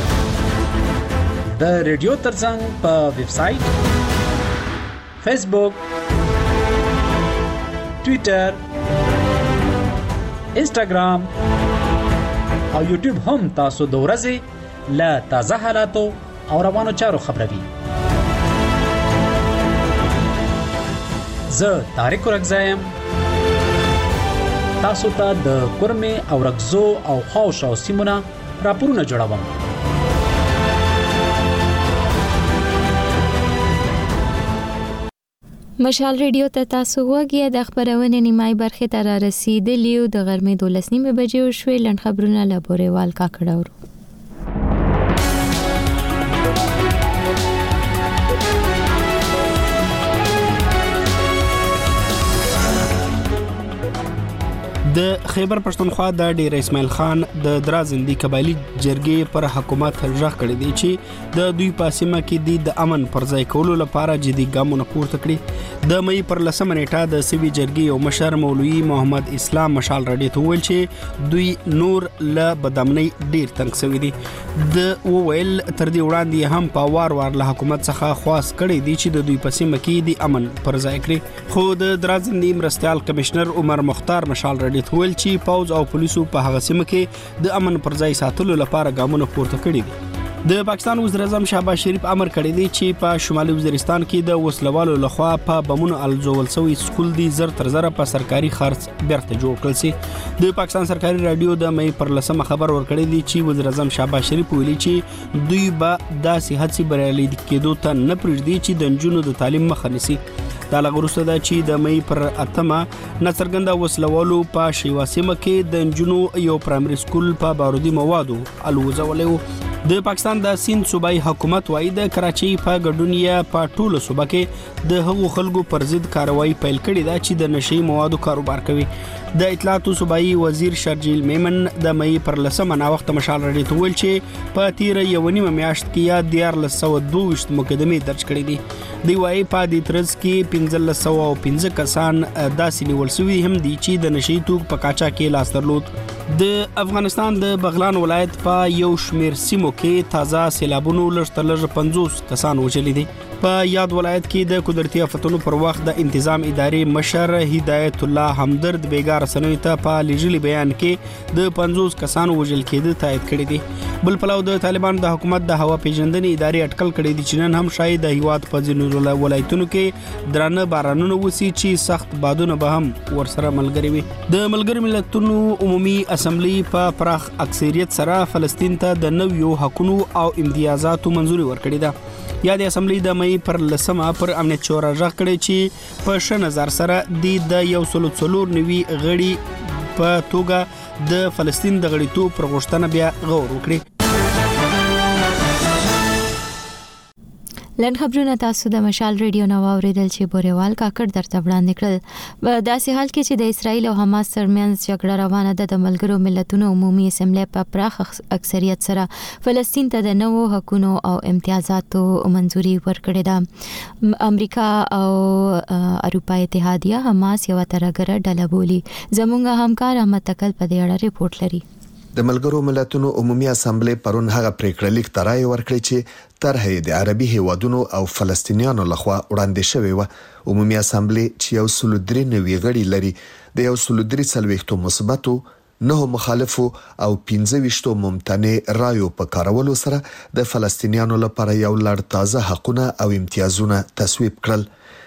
د ریډیو ترڅنګ په ویب سټ، فیسبوک، ټوئیټر، انسټاګرام او یوټیوب هم تاسو د ورځې له تازه حالاتو او روانو چارو خبروي. زه طارق رګزایم تاسو ته د کورمه او رګزو او خاوش او سیمونه راپورونه جوړوم. مشال ریډیو ته تاسو وګورئ د خبرونه نیمای برخه تر رسیدلیو د غرمې دولس نیمه بجې شوې لن خبرونه لابوروال کاکړاورو. د خیبر پښتونخوا د ډیر اسماعیل خان د درازندي قبایلی جرګې پر حکومت ځخ کړی دی چې د دوی پاسمه کې د امن پر ځای کولو لپاره جدي ګامونه پورته کړي. د مې پر لسمه نیټه د سیوی جرګې او مشر مولوی محمد اسلام مشال رډي ته ویل چې دوی نور له بدامنۍ ډیر تنګ شوی دي. د وویل تر دې وړاندې هم په وار وار له حکومت څخه خواست کړی دی چې د دوی پاسمه کې د امن پر ځای کړي. خو د درازندي مرستيال کمشنر عمر مختار مشال رډي ول چې پاوز او پولیسو په هغه سیمه کې د امن پر ځای ساتلو لپاره ګامونه پورته کړي دي. د پاکستان وزیر اعظم شهباز شریف امر کړی دی چې په شمالي وزیرستان کې د وسلوالو لخوا په بمونو الزول سوي سکول دي زر تر زر په سرکاري خرڅ بیرته جوړ کړل سي. د پاکستان سرکاري رادیو د مې پر لسمه خبر ورکړی دی چې وزیر اعظم شهباز شریف ویلي چې دوی به داسې هڅې بریالي کېدو ته نه پرېږدي چې د نجونو د تعلیم مخه نیسي. دا لغروسته ده چې د مې پر اتمه نڅرګنده وسلوالو په شیواسیمه کې د نجونو یو پرایمري سکول په بارودي موادو الوزولې. د پاکستان د سیند صوبایي حکومت وايي د کراچۍ په ګډونیا په ټولو صوبه کې د هغو خلکو پر ضد کاروایی پیل کړې ده چې د نشي موادو کاروبار کوي. د اطلاعات صوبایي وزیر شرجیل میمن د مې پر لسمه نا وخت مشال رډي ته ویل چې په تیر یو نیمه میاشت کې یا دیار لسو دوه مقدمه درج کړې دي. دی وايي په دې ترڅ کې پنځه لسو او پنځه کسان داسې نیول شوي هم دي چې د نشي توک په کاچا کې لاس درلود. د افغانستان د بغلان ولایت په یو شمیر سیمو کې تازه سیلابونو لږ تر لږه پنځوس کسان وژلي دي. په یاد ولایت کې د قدرتي آفتونو پر وخت د انتظام ادارې مشر هدایت الله همدرد بیګار سنوي ته په لېږلي بیان کې د پنځوس کسانو وژل کېدو تایید کړی دی. بل پلو د طالبان د حکومت د هوا پیژندنې ادارې اټکل کړی دی چې نن هم شاید د هیواد په ځینو ولایتونو کې درانه بارانونه وسی چې سخت بادونه به هم ورسره ملګري وي. د ملګرو ملتونو عمومي اسمبلی په پراخ اکثریت سره فلسطین ته د نویو حقوقو او امتیازاتو منځوري ورکړې ده. یا د اسمبلی د مې پر لسمه پر امنیت شورا ځخ کړی چې په شن نظر سره د یو سلو څلور نوي غړي په توګه د فلسطین د غړیتوب پر غوښتنه بیا غور وکړي. لن خبرونه تاسو د مشال ریډیو نو اوریدل چې بوريوال کاکړ درته وړاندې کړل. په داسې حال کې چې د اسرایل او حماس ترمنځ جګړه روانه ده د ملګرو ملتونو عمومي اسمبلی په پراخ اکثریت سره فلسطین ته د نوو حقوقو او امتیازاتو منځوري ورکړې ده. امریکا او اروپای اتحادیه حماس یو ترګره ډله بولی. زموږ همکار احمد تکل په دې اړه ریپورت لري. د ملګرو ملتونو عمومي اسمبلی پرون هغه پریکړه لیک ترای ورکړی چې طرحه د عربي هیوادونو او فلسطینیانو لخوا وړاندې شوې و. عمومي اسمبلی چې یو سل درې نوي غړي لري د یو سل درې څلوېښتو مثبتو نه مخالفو او پنځه ویشتو ممتنع رایو په کارولو سره د فلسطینیانو لپاره یو لړ تازه حقوقونه او امتیازونه تصویب کړل.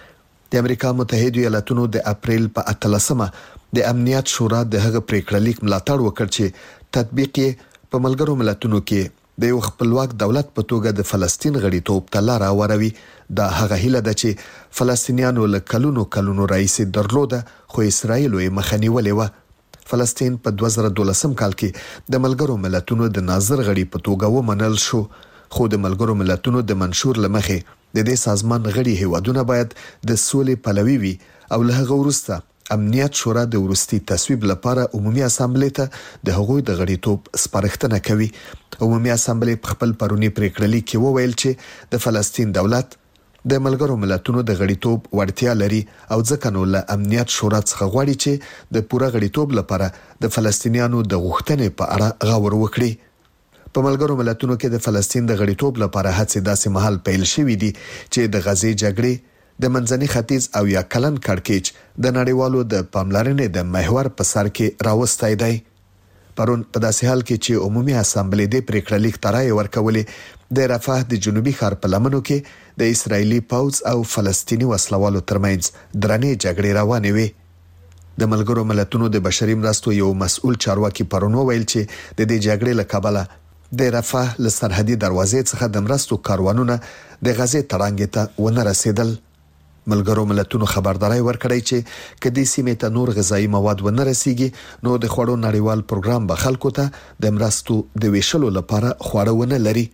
د امریکا متحده ایالاتونو د اپریل په اتلسمه د امنیت شورا د هغه پریکړه لیک ملاتړ وکړ چې تطبیق یې په ملګرو ملتونو کې د یو خپلواک دولت په توګه د فلسطین غړیتوب ته لار هواروي. دا هغه هیله ده چې فلسطینیانو له کلونو کلونو راهیسې درلوده خو اسرایل یې مخنیولې و. فلسطین په دوه زره دولسم کال کې د ملګرو ملتونو د ناظر غړي په توګه ومنل شو خو د ملګرو ملتونو د منشور لمخې د دې سازمان غړي هیوادونه باید د سولې پلوي وي او له هغه وروسته امنیت شورا د ورستي تصویب لپاره عمومي اسمبلی ته د هغوی د غړیتوب سپارښتنه کوي. عمومي اسمبلی په خپل پرونی پریکړه لیک کې وویل چې د فلسطین دولت د ملګرو ملتونو د غړیتوب وړتیا لري او ځکه نو له امنیت شورا څخه غواړي چې د پوره غړیتوب لپاره د فلسطینیانو د غوښتنې په اړه غور وکړي. په ملګرو ملتونو کې د فلسطین د غړیتوب لپاره هڅې داسې مهال پیل شوې دي چې د غزې جګړې د منځني ختیځ او یا کلن کړکېچ د نړیوالو د پاملرنې د محور په سر کې راوستای دی. پرون په داسې حال کې چې عمومي اسمبلی د پریکړه لیک ترای ورکولې د رفح د جنوبي ښار په لمنو کې د اسرایلی پوځ او فلسطینی وسلوالو ترمنځ درنې جګړې روانې وي. د ملګرو ملتونو د بشري مرستو یو مسؤل چارواکي پرون ویل چې د دې جګړې له کبله د رفح له سرحدي دروازې څخه د مرستو کاروانونه د غزې تړانګې ته ونه رسیدل. ملګرو ملتونو خبرداري ورکړی چې کدي سیمه ته نور غذایی مواد ونه رسیږي نو د خوړو نړیوال پروګرام به خلکو ته د مرستو د ویشلو لپاره خوړه ونه لري.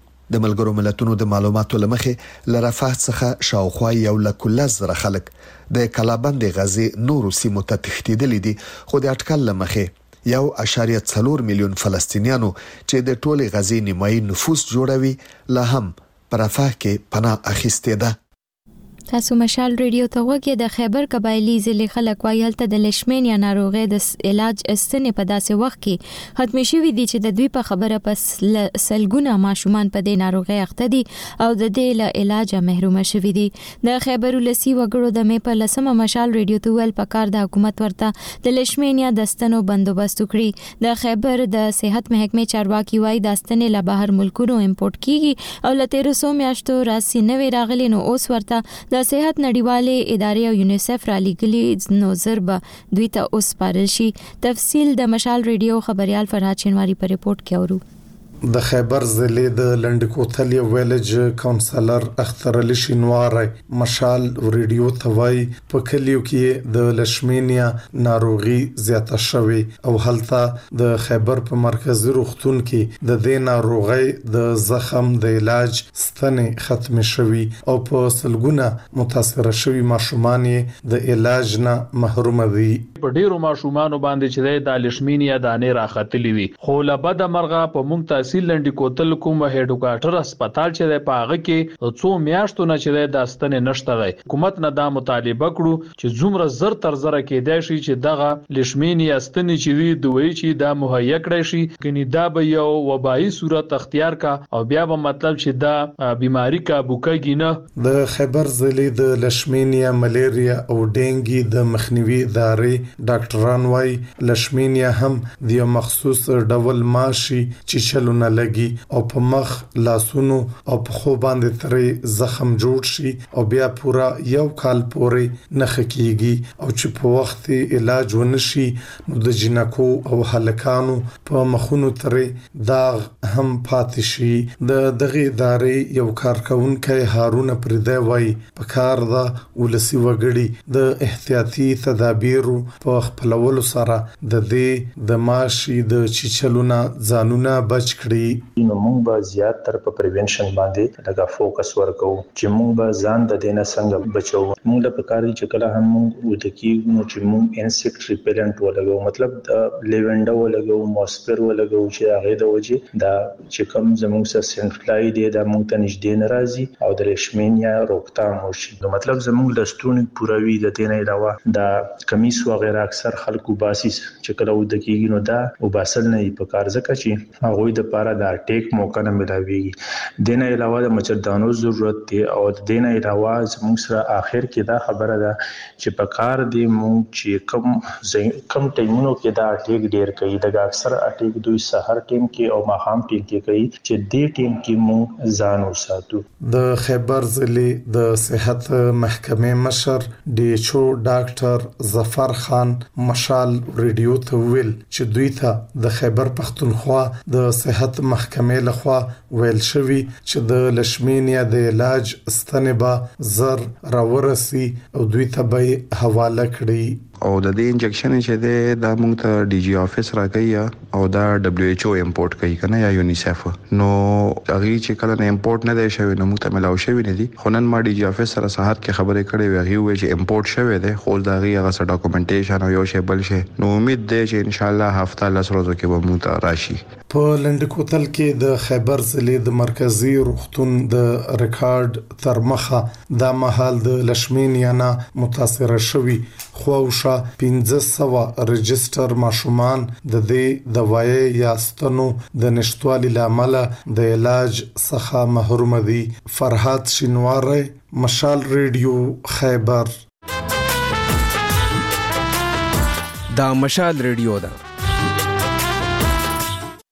د ملګرو ملتونو د معلوماتو لمخې لرفاه څخه شاوخوا یو لک لزر خلک د کلابند غزي نورو سیمو ته تښتیدلي دي خو د اټکل لمخې یو اشاریه څلور میلیون فلسطینیانو چې د ټوله غزي نیمایي نفوس جوړوي لا هم پر رفاه کې پناه اخیستې ده. تاسو مشال ریډیو ته وګورئ. د خیبر قبایلی ضلع خلک وایي هلته د لشمین یا ناروغي د علاج استنې په داسې وخت کې ختم شوی دي چې د دوی په خبره پس سلګونه ماشومان په دې ناروغي اخته دي او د دې له علاج محروم شوی دي. د خیبر ولسی وګړو د مې په لسمه مشال ریډیو ته ول پکار د حکومت ورته د لشمین یا د استنو بندوبست کړي. د خیبر د صحت محکمې چارواکي وایي د استنې له بهر ملکونو امپورټ کیږي او له تیر سو میاشتو راسي نوې راغلي نو اوس ورته د صحت نړیوالې ادارې او یونیسف را لګلي نو ضربه دوی ته اوس پارل شي. تفصیل د مشال ریډیو خبريال فرهاد شینواری په ریپورت کې اورو. د خیبر ضلع د لنډکوتل یو ویلج کونسلر اختر علي شینواری مشال ریډیو توای په کلیو کې د لشمینیا ناروغي زیاته شوې او هلته د خیبر په مرکزی روغتون کې د دې ناروغي د زخم د علاج ستنې ختم شوې او په سلګونه متاثر شوي ماشومان د علاج نه محروم دي. په ډیرو ماشومان باندې چې د لشمینیا دانې راختلې وي خو لبد مرغه په مونږ تحصیل لنډی کوتل کوم هډوکاټر هسپتال چې په هغه کې څو میاشتو نه چې د استنې نشته دی. حکومت نه دا مطالبه کړو چې زمره زر تر زر کېدای شي چې دغه لشمینی استنې چې وي دوی چې دا مهیا کړی شي کني دا به یو وبایي صورت اختیار کا او بیا به مطلب چې دا بیماری کا بوکاږي نه. د خیبر ضلع د لشمینیا ملیریا او ډینګي د مخنیوي ادارې ډاکټران وايي لشمینیا هم د مخصوص ډول ماشي چې چلو نه لګي او په مخ لاسونو او په خو باندې ترې زخم جوړ شي او بیا پورا یو کال پورې نه خکېږي او چې په وخت علاج ونشي نو د جنکو او هلکانو په مخونو ترې داغ هم پاتې شي. د دغه ادارې یو کارکونکو هارون پردی وای په کار دا ولسی وګړي د احتیاطي تدابیرو په خپلولو سره د دې د ماشي د چیچلونه ځانونه بچ کړي. نو موږ به زیات تر په پریونشن باندې لږه فوکس ورکو چې موږ به ځان د دینه څنګه بچو. موږ د پکاري چې کله هم موږ د کیږو نو چې موږ انسیکټ ریپیلنٹ ولګو مطلب د لیونډا ولګو ماسپر ولګو چې هغه د وجه دا چې کوم زموږ سره سنټرلای دی دا موږ ته نږدې ناراضي او د لشمینیا روکتام وشي. نو مطلب زموږ د ستونی پوروي د دینه علاوه دا کمیس و غیره اکثر خلکو باسیس چې کله ود کیږي نو دا وباسل نه په کار ځکه چې هغه د پاره د ټیک موقع نه ملاويږي. دینه علاوه د مچردانو ضرورت دی او دینه علاوه زموږ سره اخر کې دا خبره ده چې په کار دی موږ چې کم کم ټیمونو کې دا ټیک ډیر کوي د اکثر ټیک دوی سحر ټیم کې او ماخام ټیم کې کوي چې دې ټیم کې موږ ځان وساتو. د خیبر ضلع د صحت محکمې مشر ډي ایچ او ډاکټر ظفر خان مشال ریډیو ته ویل چې دوی ته د خیبر پختونخوا د صحت محکمې لخوا ویل شوی چې د لشمینیا د علاج ستنبه زر راورسي او دوی ته به حواله کړي. او د دې انجکشن چې د د موږ ته ډي جی افیس راکړي او دا دبليو ایچ او امپورټ کوي کنه یا یونیسف نو هغه چې کله نه امپورټ نه دی شوی نو موږ ته ملاو شوی نه دي. خنن ما ډي جی افیس سره ساحت کې خبرې کړې وي هغه وی چې امپورټ شوی دی خو دا هغه هغه ډاکومېنټیشن او یو شی بل شي نو امید دی چې ان شاء الله هفته لس ورځې کې به موږ ته راشي. په لنډکوتل کې د خیبر ضلع د مرکزی روغتون د ریکارډ تر مخه د مهال د لشمینیا نه متاثر شوی خوښه پنځه سوه رجستر ماشومان د دې دوايي یا ستنو د نشټوالي لامل د علاج څخه محروم دي. فرهاد شینواری مشال ریډیو خیبر. دا مشال ریډیو ده.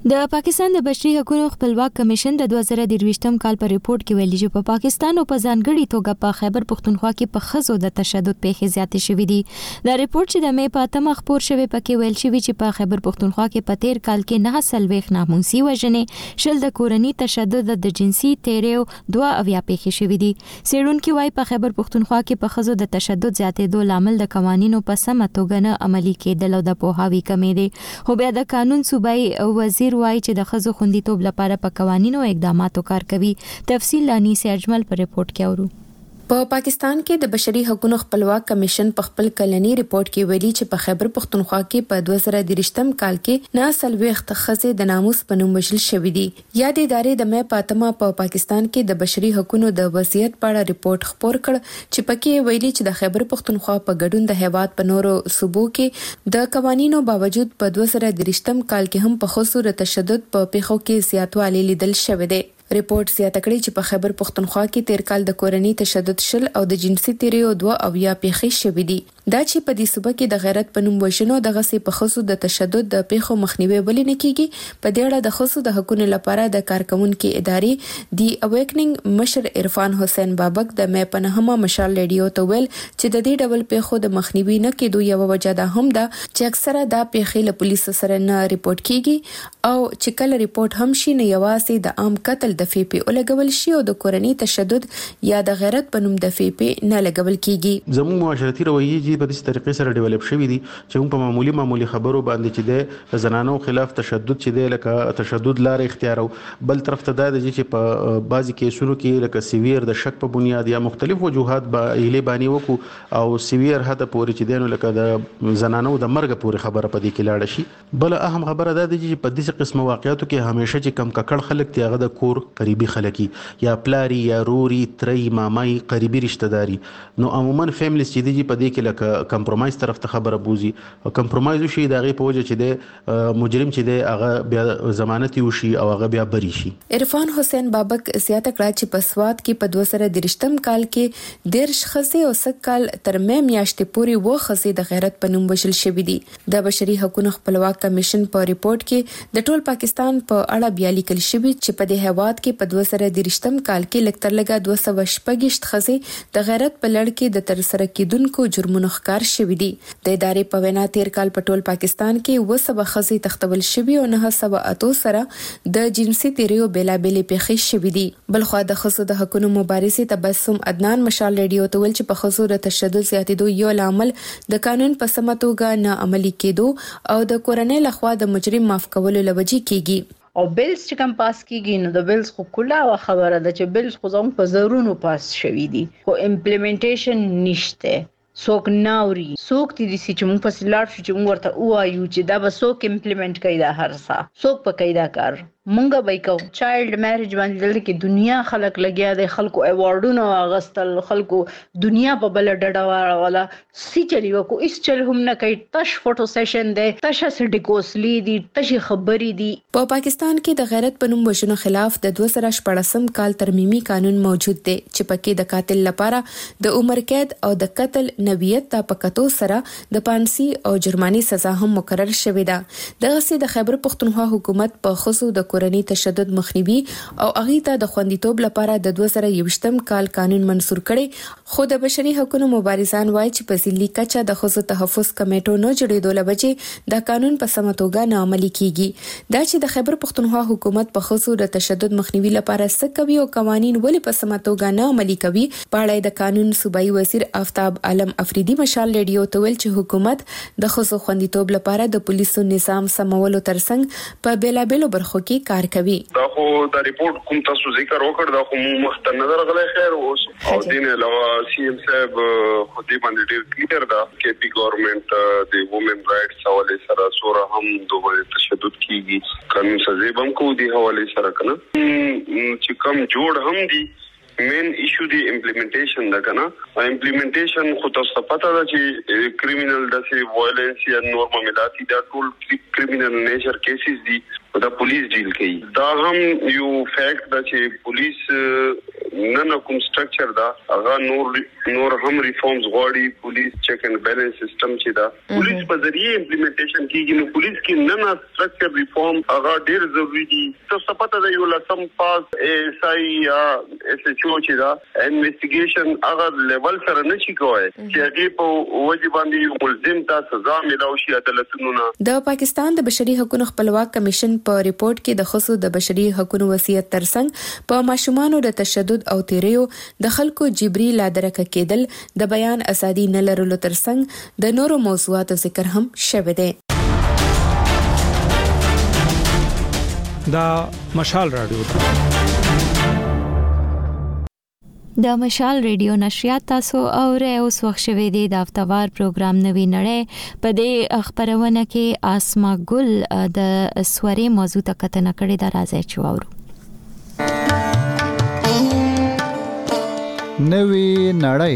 د پاکستان د بشري حقوقو خپلواک کمیشن د دوه زره درویشتم کال په ریپورت کې ویلي چې په پاکستان او په ځانګړي توګه په خیبر پښتونخوا کې په خزو د تشدد پیښې زیاتې شوې دي. د ریپورت چې د مې په اتمه خبر شوی پکې ویل شوی چې په خیبر پښتونخوا کې په تیر کال کې نه سلويخ ناموسي وژنې، شل د کورني تشدد د جنسي تیریو دوه اویا پیښې شوې دي. سیړونکو وايي په خیبر پښتونخوا کې په خزو د تشدد زیاتېدو لامل د قوانینو په سمه توګه نه عملي کېدل او د پوهاوي کمی دي. خو بیا د قانون صوبایي وزیر وایي چې د خزو خوندیتوب لپاره په قوانینو اقداماتو کار کوي. تفصیل لانی سي اجمل پر ریپورت کې اورو. په پاکستان کې د بشري حقوقو خپلواک کمیشن په خپل کلنی ریپورت کې ویلي چې په خیبر پښتونخوا کې په دوه زره درویشتم کال کې نه سلويخت خزې د ناموس په نوم وژل شوې دي. یادې ادارې د مې پاتمه په پاکستان کې د بشري حقوقو د وضعیت په اړه ریپورت خپور کړ چې پکې ویلي چې د خیبر پښتونخوا په ګډون د هیواد په نورو صوبو کې د قوانینو باوجود په دوه زره درویشتم کال کې هم په خصوص تشدد په پیښو کې زیاتوالی لیدل شوی دی. ریپورت زیاته کړی چې په خیبر پښتونخوا کې تیر کال د کورني تشدد شل او د جنسي تیریو دوه اویا پیښې شوې دي. دا چې په دې صوبه کې د غیرت په نوم وژنو دغه سي په خصوص د تشدد د پیښو مخنیوي ولې نه کیږي. په دې اړه د خصوص د حقوقو لپاره د کارکونکو ادارې دی اویکنینګ مشر عرفان حسین بابک د مې په نهمه مشال ریډیو ته ویل چې د دې ډول پیښو د مخنیوي نه کېدو یو وجه ده هم ده چې اکثره دا پیښې له پولیسو سره نه ریپورت کیږي او چې کله ریپورت هم شي نه یوازې د عام قتل د فی پی ولګول شي او د کورني تشدد یا د غیرت په نوم د فی پی نه لګول کیږي. زموږ معاشرتي رویه په دې طریقې سره ډیولپ شوې دي چې موږ په معمولی معمولی خبرو باندې چې د زنانو خلاف تشدد چې دی لکه تشدد لار اختیارو، بل طرف ته دا د چې په بعضی کیسونو کې لکه سیویر د شک په بنیاد یا مختلف وجوهات به ایله باندې وکړو او سیویر هدا پورې چې دینو لکه د زنانو د مرګ پورې خبره پدې کې لاړ شي. بل اهم خبره دا د چې په دې قسم واقعیتو کې همیشه چې کم ککړ خلک دی هغه د کور قریبي خلک یا پلاری یا روري تری مامای قریبي رشتہ داري، نو عموما فیملیز چې دی په دې کې لکه کمپرومایز طرف ته خبره بوزي او کمپرومایز شي دغه په وجه چې د مجرم چې دی هغه بیا ضمانت وشي او هغه بیا بری شي. عرفان حسین بابک زیاته کړه چې په سواد کې په دوه زره درویشتم کال کې ډیر شخصي او سک کال تر مې میاشتې پورې و خصي د غیرت په نوم وژل شوی دي. د بشري حقوقو خپلواک کمیشن په ریپورت کې د ټول پاکستان په اړه بیا لیکل شوی چې په دې هیواد کې په دوه زره درویشتم کال کې لکتر لګا دوه سوه شپږ خصي د غیرت په لړ کې د تر سره کیدونکو جرمونو ښکار شوی دي. د ادارې په وینا تیر کال په ټول پاکستان کې و سبا خزي تختول شوی او نه سبا اتو سره د جنسي تیریو بیلابېلې پیښې شوی دي. بلخو د خصوص د حقوقو مبارزې تبسم عدنان مشال ریډیو ته ول چې په خصوص د تشدد زیاتېدو یو لامل د قانون په سمه توګه نه عملي کېدو او د کورنۍ لخوا د مجرم معاف کولو لوجې کیږي. او بیلز چې کوم پاس کیږي نو د بیلز خو کله خبره ده چې بیلز خو زموږ په زرونو پاس شوی دي خو امپلیمنټیشن نشته. څوک ناوري څوک دي چې موږ په سلاړ شو چې موږ ورته وایو چې دا به څوک امپلیمنټ کوي دا هر څه څوک په کوي دا کار مونږه به کو چایلډ میریج باندې دلته کې دنیا خلک لګیا دي خلکو ایوارډونو اغستل خلکو دنیا په بل ډډه والا سی چلی وکو اس چل هم نه کوي تش فوټو سیشن دی تش سټیکوسلی دی تش خبرې دی. په پاکستان کې د غیرت په نوم وژنو خلاف د دوه زره شپږم کال ترمیمي قانون موجود دی چې پکې د قاتل لپاره د عمر قید او د قتل نویت ته پکتو سره د پانسي او جرماني سزا هم مقرر شوې ده. دغه سي د خیبر پښتونخوا حکومت په خصوص د کورنی تشدد مخنیوي او اغه ته د خوندیتوب لپاره د دوه زره یوویشتم کال قانون منسور کړي خو د بشري حقوقو مبارزان وایي چې په ځلي کچه د خصوص تحفظ کمیټو نه جوړېدو لبجې د قانون په سمه توګه نه عملي کیږي. دا چې د خیبر پښتونخوا حکومت په خصوص د تشدد مخنیوي لپاره څه کوي او قوانين ولې په سمه توګه نه عملي کوي په اړه د قانون صوبایي وزیر آفتاب عالم افریدي مشال ریډیو ته ویل چې حکومت د خصوص خوندیتوب لپاره د پولیسو نظام سمولو ترڅنګ په بیلابېلو برخو کې کار کوي. دا خو د ریپورت کوم تاسو ذکر وکړ دا خو مخ ته نظر غلې خیر اوس او دین علاوه سی ام صاحب خو دې باندې ډیر کلیئر دا کې پی ګورنمنت د وومن رائټس حواله سره سوره هم دوه تشدد کیږي قانون سزا بم کو دی حواله سره کنه چې کم جوړ هم دي مین ایشو دی امپلیمنټیشن دا کنه امپلیمنټیشن خو تاسو پته ده چې کریمینل د سی وایلنس یا نورما ملاتي دا ټول کریمینل نیچر کیسز دي دا پولیس ډیل کوي. دا هم یو فیکٹ دا چې پولیس نن کوم سټرکچر دا هغه نور نور هم ریفارمز غواړي پولیس چیک اینڈ بیلنس سیستم چې دا پولیس په ذریعہ امپلیمنټیشن کیږي نو پولیس کې نن سټرکچر ریفارم هغه ډیر ضروری دي ته پته دی یو لسم پاس ایس آی یا ایس ایچ او چې دا انویسټیګیشن هغه لیول سره نشي کوی چې هغه په وجه باندې ملزم ته سزا ملو شي عدالتونو نه. د پاکستان د بشري حقوقو خپلواک کمیشن په ریپورت کې د خصوص د بشري حقوقو وصیت ترڅنګ په ماشومانو د تشدد او تیریو د خلکو جبري لادرکه کېدل د بیان ازادي نه لرلو ترڅنګ د نورو موضوعاتو ذکر هم شوی دی. دا مشال رادیو ده. د مشال ریډیو نشریات تاسو اوره اوس وخت شوه دی د افتوار پروګرام نوی نړۍ په دې خبرونه کې آسما ګل د سوري موضوع ته کتنه کړې ده راځي چې واورو. نوی نړۍ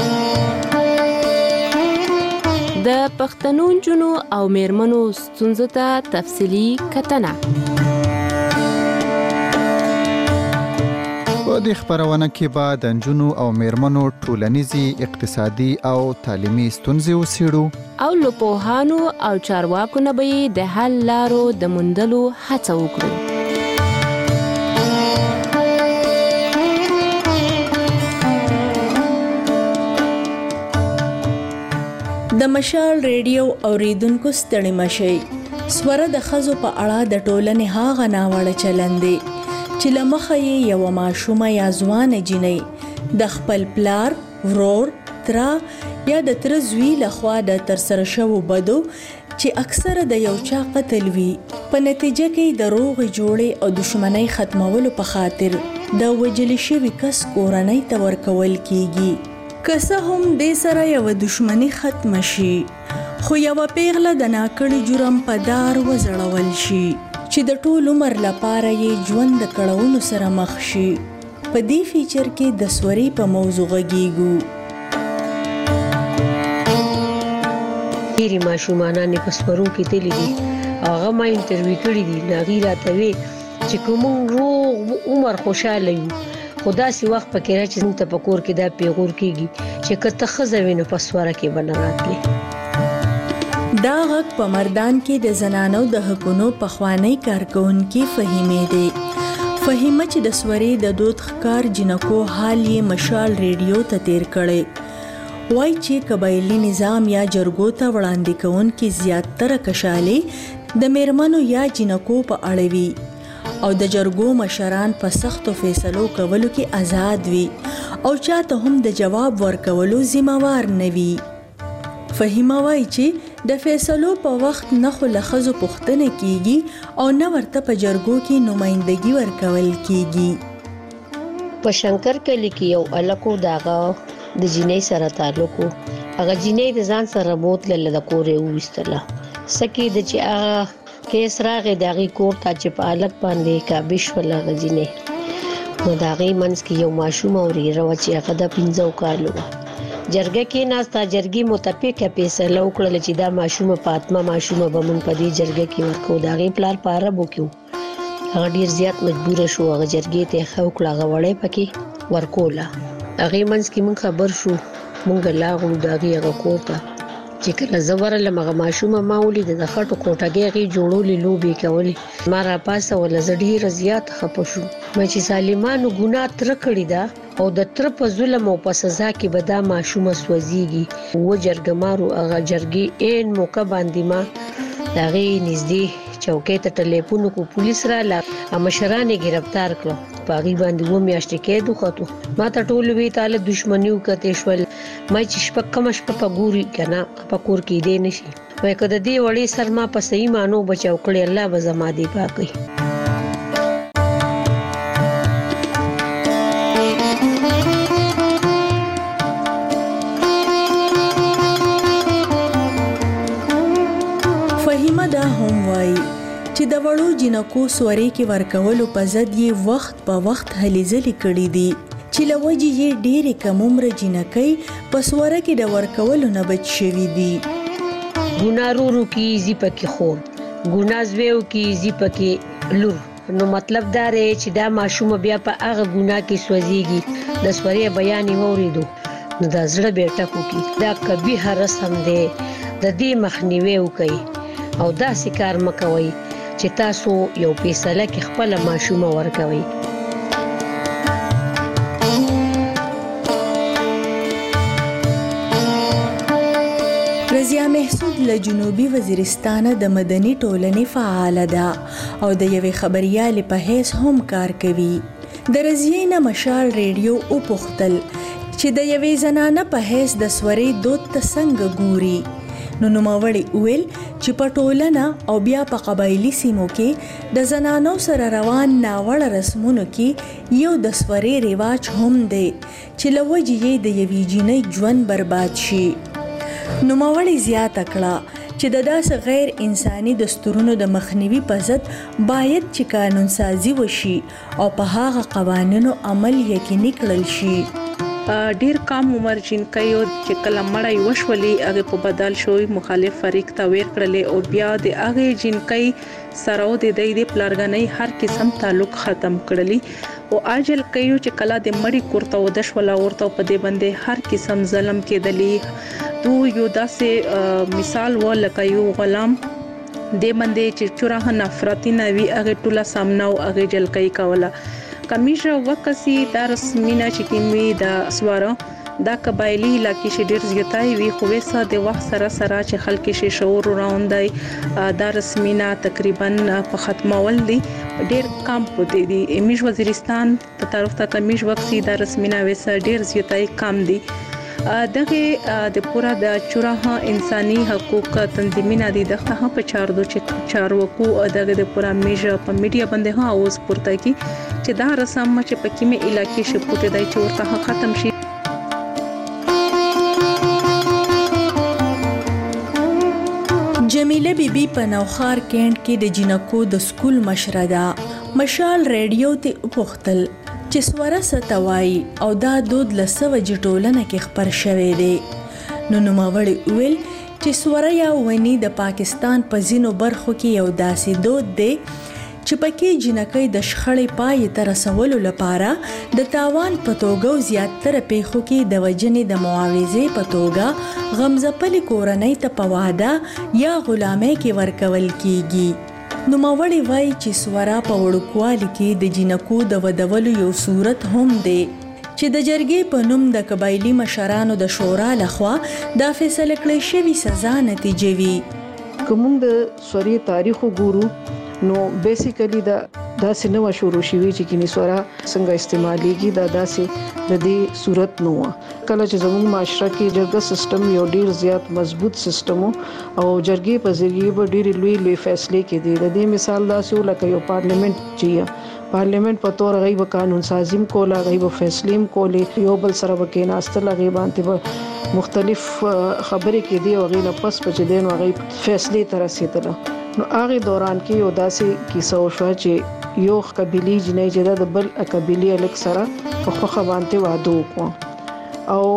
د پښتنو جنو او میرمنو ستونزو ته تفصیلی کتنه. په دې خبرونه کې به د نجونو او میرمنو ټولنیزي اقتصادي او تعلیمي ستونزې وڅېړو او له پوهانو او چارواکو نه به د حل لارو د موندلو هڅه وکړو. د مشال ریډیو اوریدونکو ستړي مشي. سوره د خزو په اړه د ټولنې هاغه ناوړه چلند دی چې لمخه یې یو ماشومه یا ځوان جنۍ د خپل پلار، ورور، ترا یا د تر زوی لخوا د ترسره شوو بدو چې اکثره د یو چا قتل وي په نتیجه کې د روغ جوړې او دشمنۍ ختمولو په خاطر د وجل شوی کس کورنۍ ته ورکول کیږي. که څه هم دې سره یو دشمنی ختم شي خو یو پیغله د ناکړي جرم په دار وزړول شي چې د ټول عمر لپاره یې ژوند د کړهونو سره مخ شي. په دې فیچر کې د سوري په موضوع غږیږو. ډېری ماشومان په سورو کې دي هغه ما انټرویو کړی دي ناغي راته وی چې کوم روغ عمر خوشاله یو خدا سي وخت پکې را چې ته په کور کې دا پیغور کیږي چې کته خزوینو په سوره کې بنراتلې. دا غږ په مردان کې د زنانو د حقونو پخوانی کارکونکو فهیمه دی. فهیمه چې د سوري د دوت خکار جنکو حال یې مشال ریډیو ته تیر کړي. وای چې قبایلی نظام یا جرګو ته وړاندې کوونکې زیاتره کشالي د میرمنو یا جنکو په اړه وی او د جرګو مشران په سختو فیصلو کولو کې آزاد وي او چاته هم د جواب ورکولو ذمہوار نه وي. فهیمه وای چې د فیصلو په وخت نه خو لخذو پښتنه کیږي او نه ورته په جرګو کې نمائندګي ورکول کیږي. په شنکر کلی کې یو الکو داغه د جینۍ سره تعلق وو. هغه جینۍ د ځان سره بوتل له کورې وستله سکه د چې هغه کیس راغی دغه کور ته چې په الک باندې کابش ولا غجینې نو دغه منځ کې یو ماشوم اوري راو چې هغه د پنځو کالو جرګه کې ناستا جرګي متفقه فیصله وکړه چې دا ماشومه فاطمه ماشومه به مونږ په دې جرګه کې ورکو دا غي پلان پاره وکړو. هغه ډیر زیات مجبور شو هغه جرګې ته خو کړه غوړې پکې ورکولا. هغه منځ کې مونږ خبر شو مونږ لاغو دا غي هغه کوته چې کله زوره لمغه ماشومه ما ولید د خټو کوټګي غي جوړولې لوبي کولې ما را پاسه ول زړی رضیات خپه شو مې چې ظالمانو ګناه تر کړی دا او د تر په ظلم او په سزا کې به دا ماشومه سوځيږي. و جرګمارو هغه جرګي ان موقع باندې ما دغه نږدې چوکۍ ته ټلیفون کو پولیس را لا مشرانه گرفتار کړو. پاغي باندې و میاشتې کې دوخته ما ته ټول وی تعالی دښمنیو کته شول ما چې شپه کم شپه په ګوري کنه په کور کې دې نشي وای کده دې وړي سر ما په صحیح مانو بچاو کړی الله به زما دی پاکي. فهیمه دا هم وای چې د وړو جنکو سوري کې ورکولو په ضد یې وخت په وخت هلې ځلې کړې دي چې لوجي یې ډېرې کم عمر جنکۍ په سوره کې د ورکولو نه بچ شوي دي. ګنارو رو کې زی پکې خور ګنازویو کې زی پکې لور نو مطلب دا دی چې دا ماشوم بیا په هغه ګناه کې سوځيږي د سوري بیان وریدو نو دا زړه به ټکو کی دا قبیح رسم دی د دې مخنیوي وکړي او دا سکار مکوي چې تاسو یو فیصله کې خپل ماشوم ورکوي. رضیا محسود له جنوبي وزیرستان د مدني ټولنې فعال ده او د یوې خبريالې په حیث هم کار کوي. د رضیې نه مشال ریډیو او پختل چې د یوې زنانه په حیث د سوري دود ته څنګه ګوري نو نوموړي ویل چې په ټولنه او بیا په قبایلی سیمو کې د زنانو سره روان ناوړه رسمونو کې یو د سوري رواج هم دی چې لوجې یې د یوې جنۍ ژوند برباد شي. نوموړي زیاته کړه چې د داسې غیر انساني دستورونو د مخنیوي په ضد باید چې قانون سازي وشي او په هغه قوانینو عمل یقیني کړل شي. ډیر کم عمر جنکیو چې کله مړی وشولې هغه په بدل شوی مخالف فریق ته ویر کړل او بیا د هغه جنکی سره د دې پلارګنۍ هر قسم تعلق ختم کړلی او اجل کيو چې کله د مړی کوړته ودش ولا ورته په دې باندې هر قسم ظلم کېدلی. تو یو داسې مثال و لکه یو غلام د باندې چې چوره نفرتي نوي هغه ټوله سامنا او هغه جلکۍ کوله. کمیشه وکسي د رسمینه چې کیموي د سواره دا قبایلی علاقې چې ډیر زیاتای وي خو وسه د وخت سره سره چې خلک شي شعور راوندای د رسمینه تقریبا په ختمول دي ډیر کم پوتې دي. امیش وزیرستان په طرف ته کمیش وکسي د رسمینه وسه ډیر زیاتای کم دي. دغه د پورا د چوره انساني حقوق تنظیمونه دي دغه په چار دو چې چارواکو دغه د پورا میجا په میډیا باندې ها اوس پورته کی چې دا رسم چې په کیمه علاقې شپوته دای چې ورته ختم شي. جمیله بیبي په نوخار کینټ کې د جنکو د سکول مشره ده. مشال ریډیو ته پختل چې سوره ستوي او دا دود لسوه جټولنه کې خبر شوه دی. نو نوموړي ویل چې سوره یا ونی د پاکستان په ځینو برخو کې یو داسې دود دی چې پکې جنکۍ د شخړې پای ته رسولو لپاره د تاوان په توګه زیاتره پیښو کې د وجنې د معاوضې په توګه غمزپلې کورنۍ ته په واده یا غلامۍ کې ورکول کیږي. نو ماوړي وای چې سوارا په وړوکوالي کې د جنکو د ودولو یو صورت هم دی چې د جرګې په نوم د قبایلی مشرانو د شورا لخوا د فیصله کړې شوی سزا نتیجه وي. کوم د سوري تاریخ ګورو نو بیسیکلی دا داسې نو شروع شوی چې کینی سورا څنګه استعماليږي دا داسې د دې صورت نو کله چې زموږ معاشره کې جرګه سیستم یو ډیر زیات مضبوط سیستم او جرګې په ذریعہ به ډیر لوی لوی فیصله کېدي. د دې مثال داسې لکه یو پارلیمنت چې پارلیمنت په تور غیب قانون سازیم کولا غیب فیصلیم کولې یو بل سره وکیناستل غیبان ته مختلف خبرې کېدي او غیله پس په دین غیب فیصله تر رسیدله. نو هغه دوران کې یو داسې کیسه وشو چې یو قبيلي جنۍ چې د بل قبيلي الک سره په خوخه باندې واده وکړ او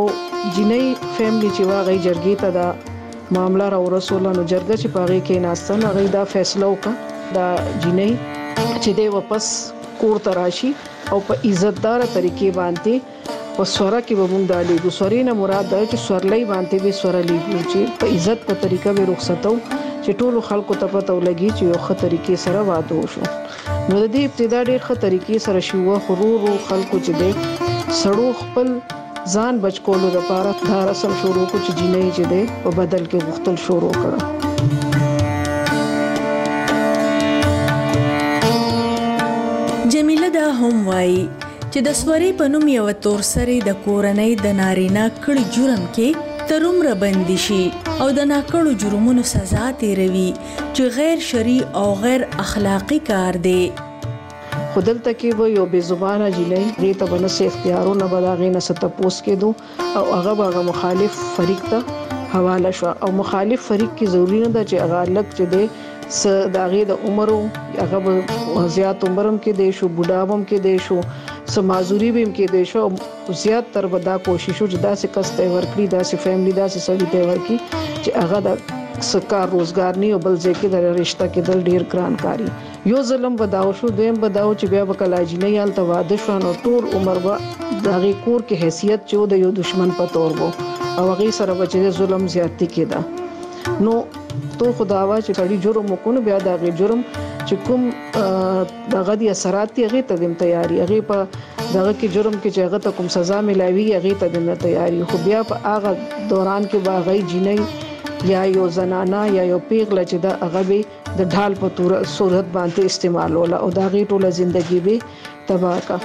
جنۍ فیملی چې واغې جرګې ته دا معاملې را ورسول نو جرګه چې پاره کې ناستن هغه دا فیصله وکړه دا جنۍ چې د واپس کور ته راشي او په عزتدار طریقې باندې په سوره کې به مونږ دالې ګو سوري نه مراد ده چې سورلې باندې به سوره لیږي چې په عزت په طریقه به رخصتو چې ټولو خلکو ته پته ولګي چې یو ښه طریقې سره واده وشو. نو د دې ابتدا ډېر ښه طریقې سره شو خورو خلکو چې دې سړو خپل ځان بچ کولو لپاره دا رسم شروع کو چې جنۍ چې دې په بدل کې غختل شروع کړه. جمیله دا هم وایي چې د سوري په نوم یو تور سره د کورنۍ د نارینه کړي جرم کې تر عمره بندي شي او د ناکړو جرمونو سزا تیروي چې غیر شرعي او غیر اخلاقی کار دی. خودلته کې و یو بے زبانه جنۍ دې ته بنسه اختیارونه بداغې نه ستپوس کېدو او هغه هغه مخالف فریق ته حواله شو او مخالف فریق کې ضروری نه ده چې هغه لک چې دې س داغه د عمرو هغه زیات عمرم کې دی شو بوډاوم کې دی شو سمازوري بیم کې دی شو زیات تر ودا کوشش چې داسې کس ته ورکړي داسې فیملی داسې سړي ته ورکړي چې هغه د سکار روزګار نه او بل ځکه د رشتہ کې د ډیر ګران کاری یو ظلم بداو شو دویم بداو چې بیا وکلاجی نه یال ته واده شو نو ټول عمر با دغه کور کې حیثیت چې د یو دشمن په تور وو او هغه سره بچی ظلم زیاتی کېده نو تو خداوا چې کړي جرم وکړو بیا دغه جرم چې کوم دغه دي اثرات هغه ته دم تیاری هغه په دغه کې جرم کې چې هغه ته کوم سزا ملاوي هغه ته دم تیاری خو بیا په هغه دوران کې باغی جنې یا یو زنانا یا یو پیغله چې دا هغه به د ډال په تور صورت باندې استعمال ولا او دا غي ټوله ژوندۍ به تباہ کا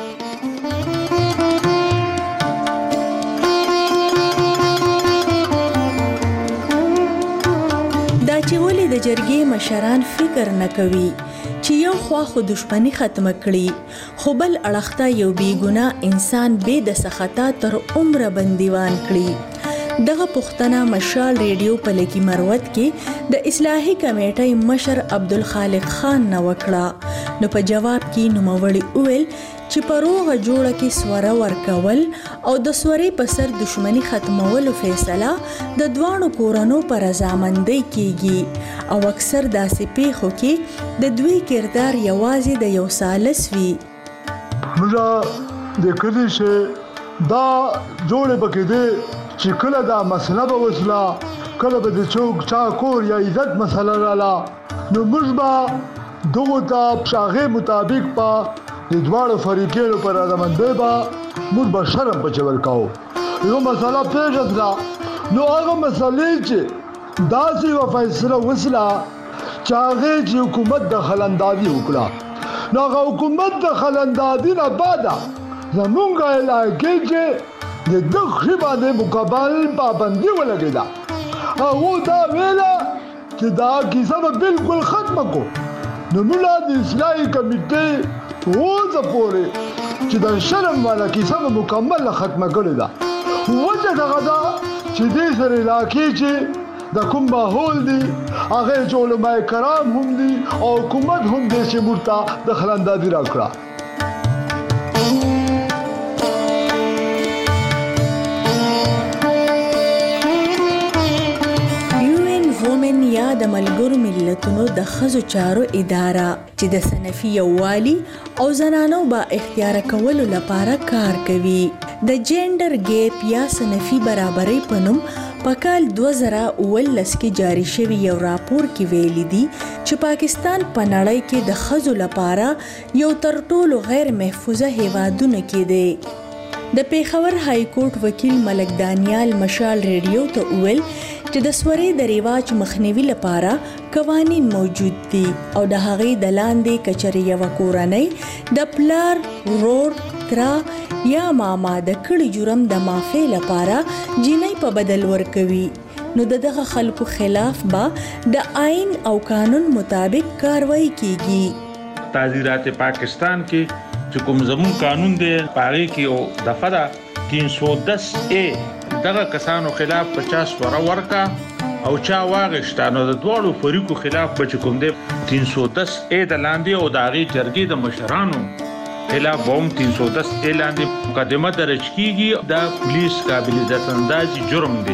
دا چې ولې د جرګې مشران فکر نه کوي چې یو خوا خو دښمنی ختمه کړي خو بل اړخته یو بی ګناه انسان به د سخطا تر عمر بندیوان کړي دغه پښتنه مشال ریډیو په لکی مروت کې د اصلاحي کمیټې مشر عبدالخالق خان نو وکړه نو په جواب کې نوموړي ویل چې پروغه جوړه کې سوره ورکول او د سورې په سر دښمنی ختمولو فیصله د دوانو کورونو پر رضامندۍ کیږي او اکثر داسې پیښو کې د دوی کردار یوازې د یو سالس وي موږ د کلی شه دا جوړه پکې دي چې کله دا مسله به وسله کله به د چوک چا کور یا عزت مسله رااله نو موږ به دغه ته شاغه مطابق په د دواړو فریقونو پر رضامندۍ به موږ به شرم په چور کاو یو مسله پیښ شوه نو هغه مسلې چې داسې یو فیصله وسله چې هغه چې حکومت د خلندادي وکړه نو هغه حکومت د خلندادي نه بعد زمونږ علاقې چې د دغه باندې مقابل پابندي ولګیدا او دا ویلا چې دا کیسه به بالکل ختمه کو نو موږ د اصلاحي کمیټې وځه پورې چې د شرم والا کیسه به مکمل ختمه کړی دا وجه دغه دا چې دې سره علاقې چې د کوم ماحول دی هغه چې علماء کرام هم دي او حکومت هم دې چې مرتا د خلندادي راکړه یا د ملګرو ملتونو د ښځو چارو اداره چې د صنفي یووالي او زنانو با اختیار کولو لپاره کار کوي د جینډر ګیپ یا صنفي برابرۍ په نوم په کال دوه زره اوولس کې جاری شوی یو راپور کې ویلي دي چې پاکستان په نړۍ کې د ښځو لپاره یو تر ټولو غیر محفوظه هیوادونه کې دی د پیښور های کورټ وکیل ملک دانیال مشال ریډیو ته ویل چې د سورې د ریواج مخنیوي لپاره قوانین موجود دي او د هغې د لاندې کچري یو کورنۍ د پلار ورور ترا یا ماما د کړي جرم د معافی لپاره جنۍ په بدل ورکوي نو دغه خلکو خلاف به د آئین او قانون مطابق کاروایی کیږي تعزیرات پاکستان کې چې کوم زمون قانون دی پاره کې او دفعه تین سو دس اے دغه کسانو خلاف پچاس ورا ورکا او چا واغشتا نو د دوړو فریقو خلاف بچ کوم دی تین سو دس اے د لاندې او داغي جرګې د مشرانو خلاف هم تین سو دس اے لاندې مقدمه درج کیږي د پولیس قابل دستاندازي جرم دی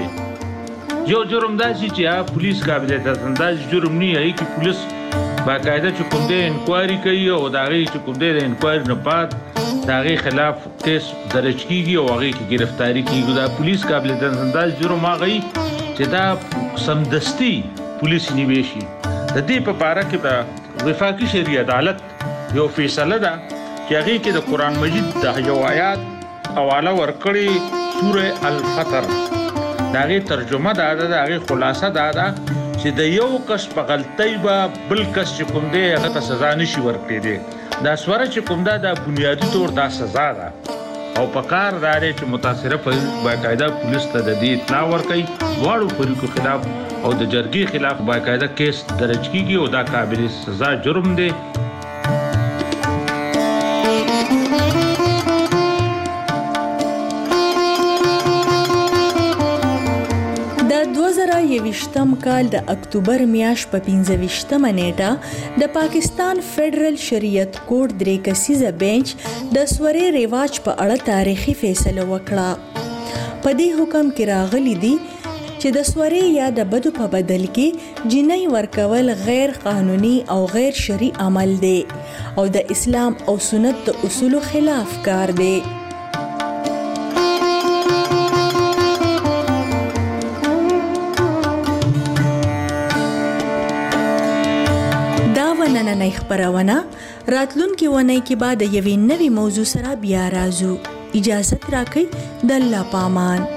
یو جرم داسي چې پولیس قابل دستاندازي جرم نه یی کی پولیس باقاعده چې کوم دی انکوایري کوي او داغي چې کوم دی د انکوایري نه بعد داغي خلاف کیس درج کیږي او هغه کی گرفتاری کیږي دا پولیس قابل دستانداز جرم هغه چې دا سمدستي پولیس نیوي شي د دې په اړه کې د وفاقي شریعه عدالت یو فیصله ده چې هغه کې د قران مجید د یو آیات حواله ورکړي سوره الفطر داغي ترجمه ده داغي خلاصه ده چې د یو کس په غلطۍ به بل کس چې کوم دی هغه ته سزا نشي ورکړي دی دا سوره چې کوم دا د بنیادی طور دا سزا ده او په کار داري چې متاثره په باقاعده پولیس ته د دې اطلاع ورکړي واړو فریقو خلاف او د جرګې خلاف باقاعده کیس درج کیږي او دا قابل سزا جرم دی یویشتم کال د اکتوبر میاشت په پنځه ویشتمه نیټه د پاکستان فدرل شریعت کورټ درې کسیزه بنچ د سورې ریواج په اړه تاریخي فیصله وکړه. په دې حکم کې راغلي دي چې د سوري یا د بدو په بدل کې جنۍ ورکول غیر قانوني او غیر شرعي عمل دی او د اسلام او سنت د اصولو خلاف کار دی. دا ونننۍ خبرونه راتلونکي ونې کې بعد یوې نوې موضوع سره بیا راځو. اجازه راکړئ. د الله پامان.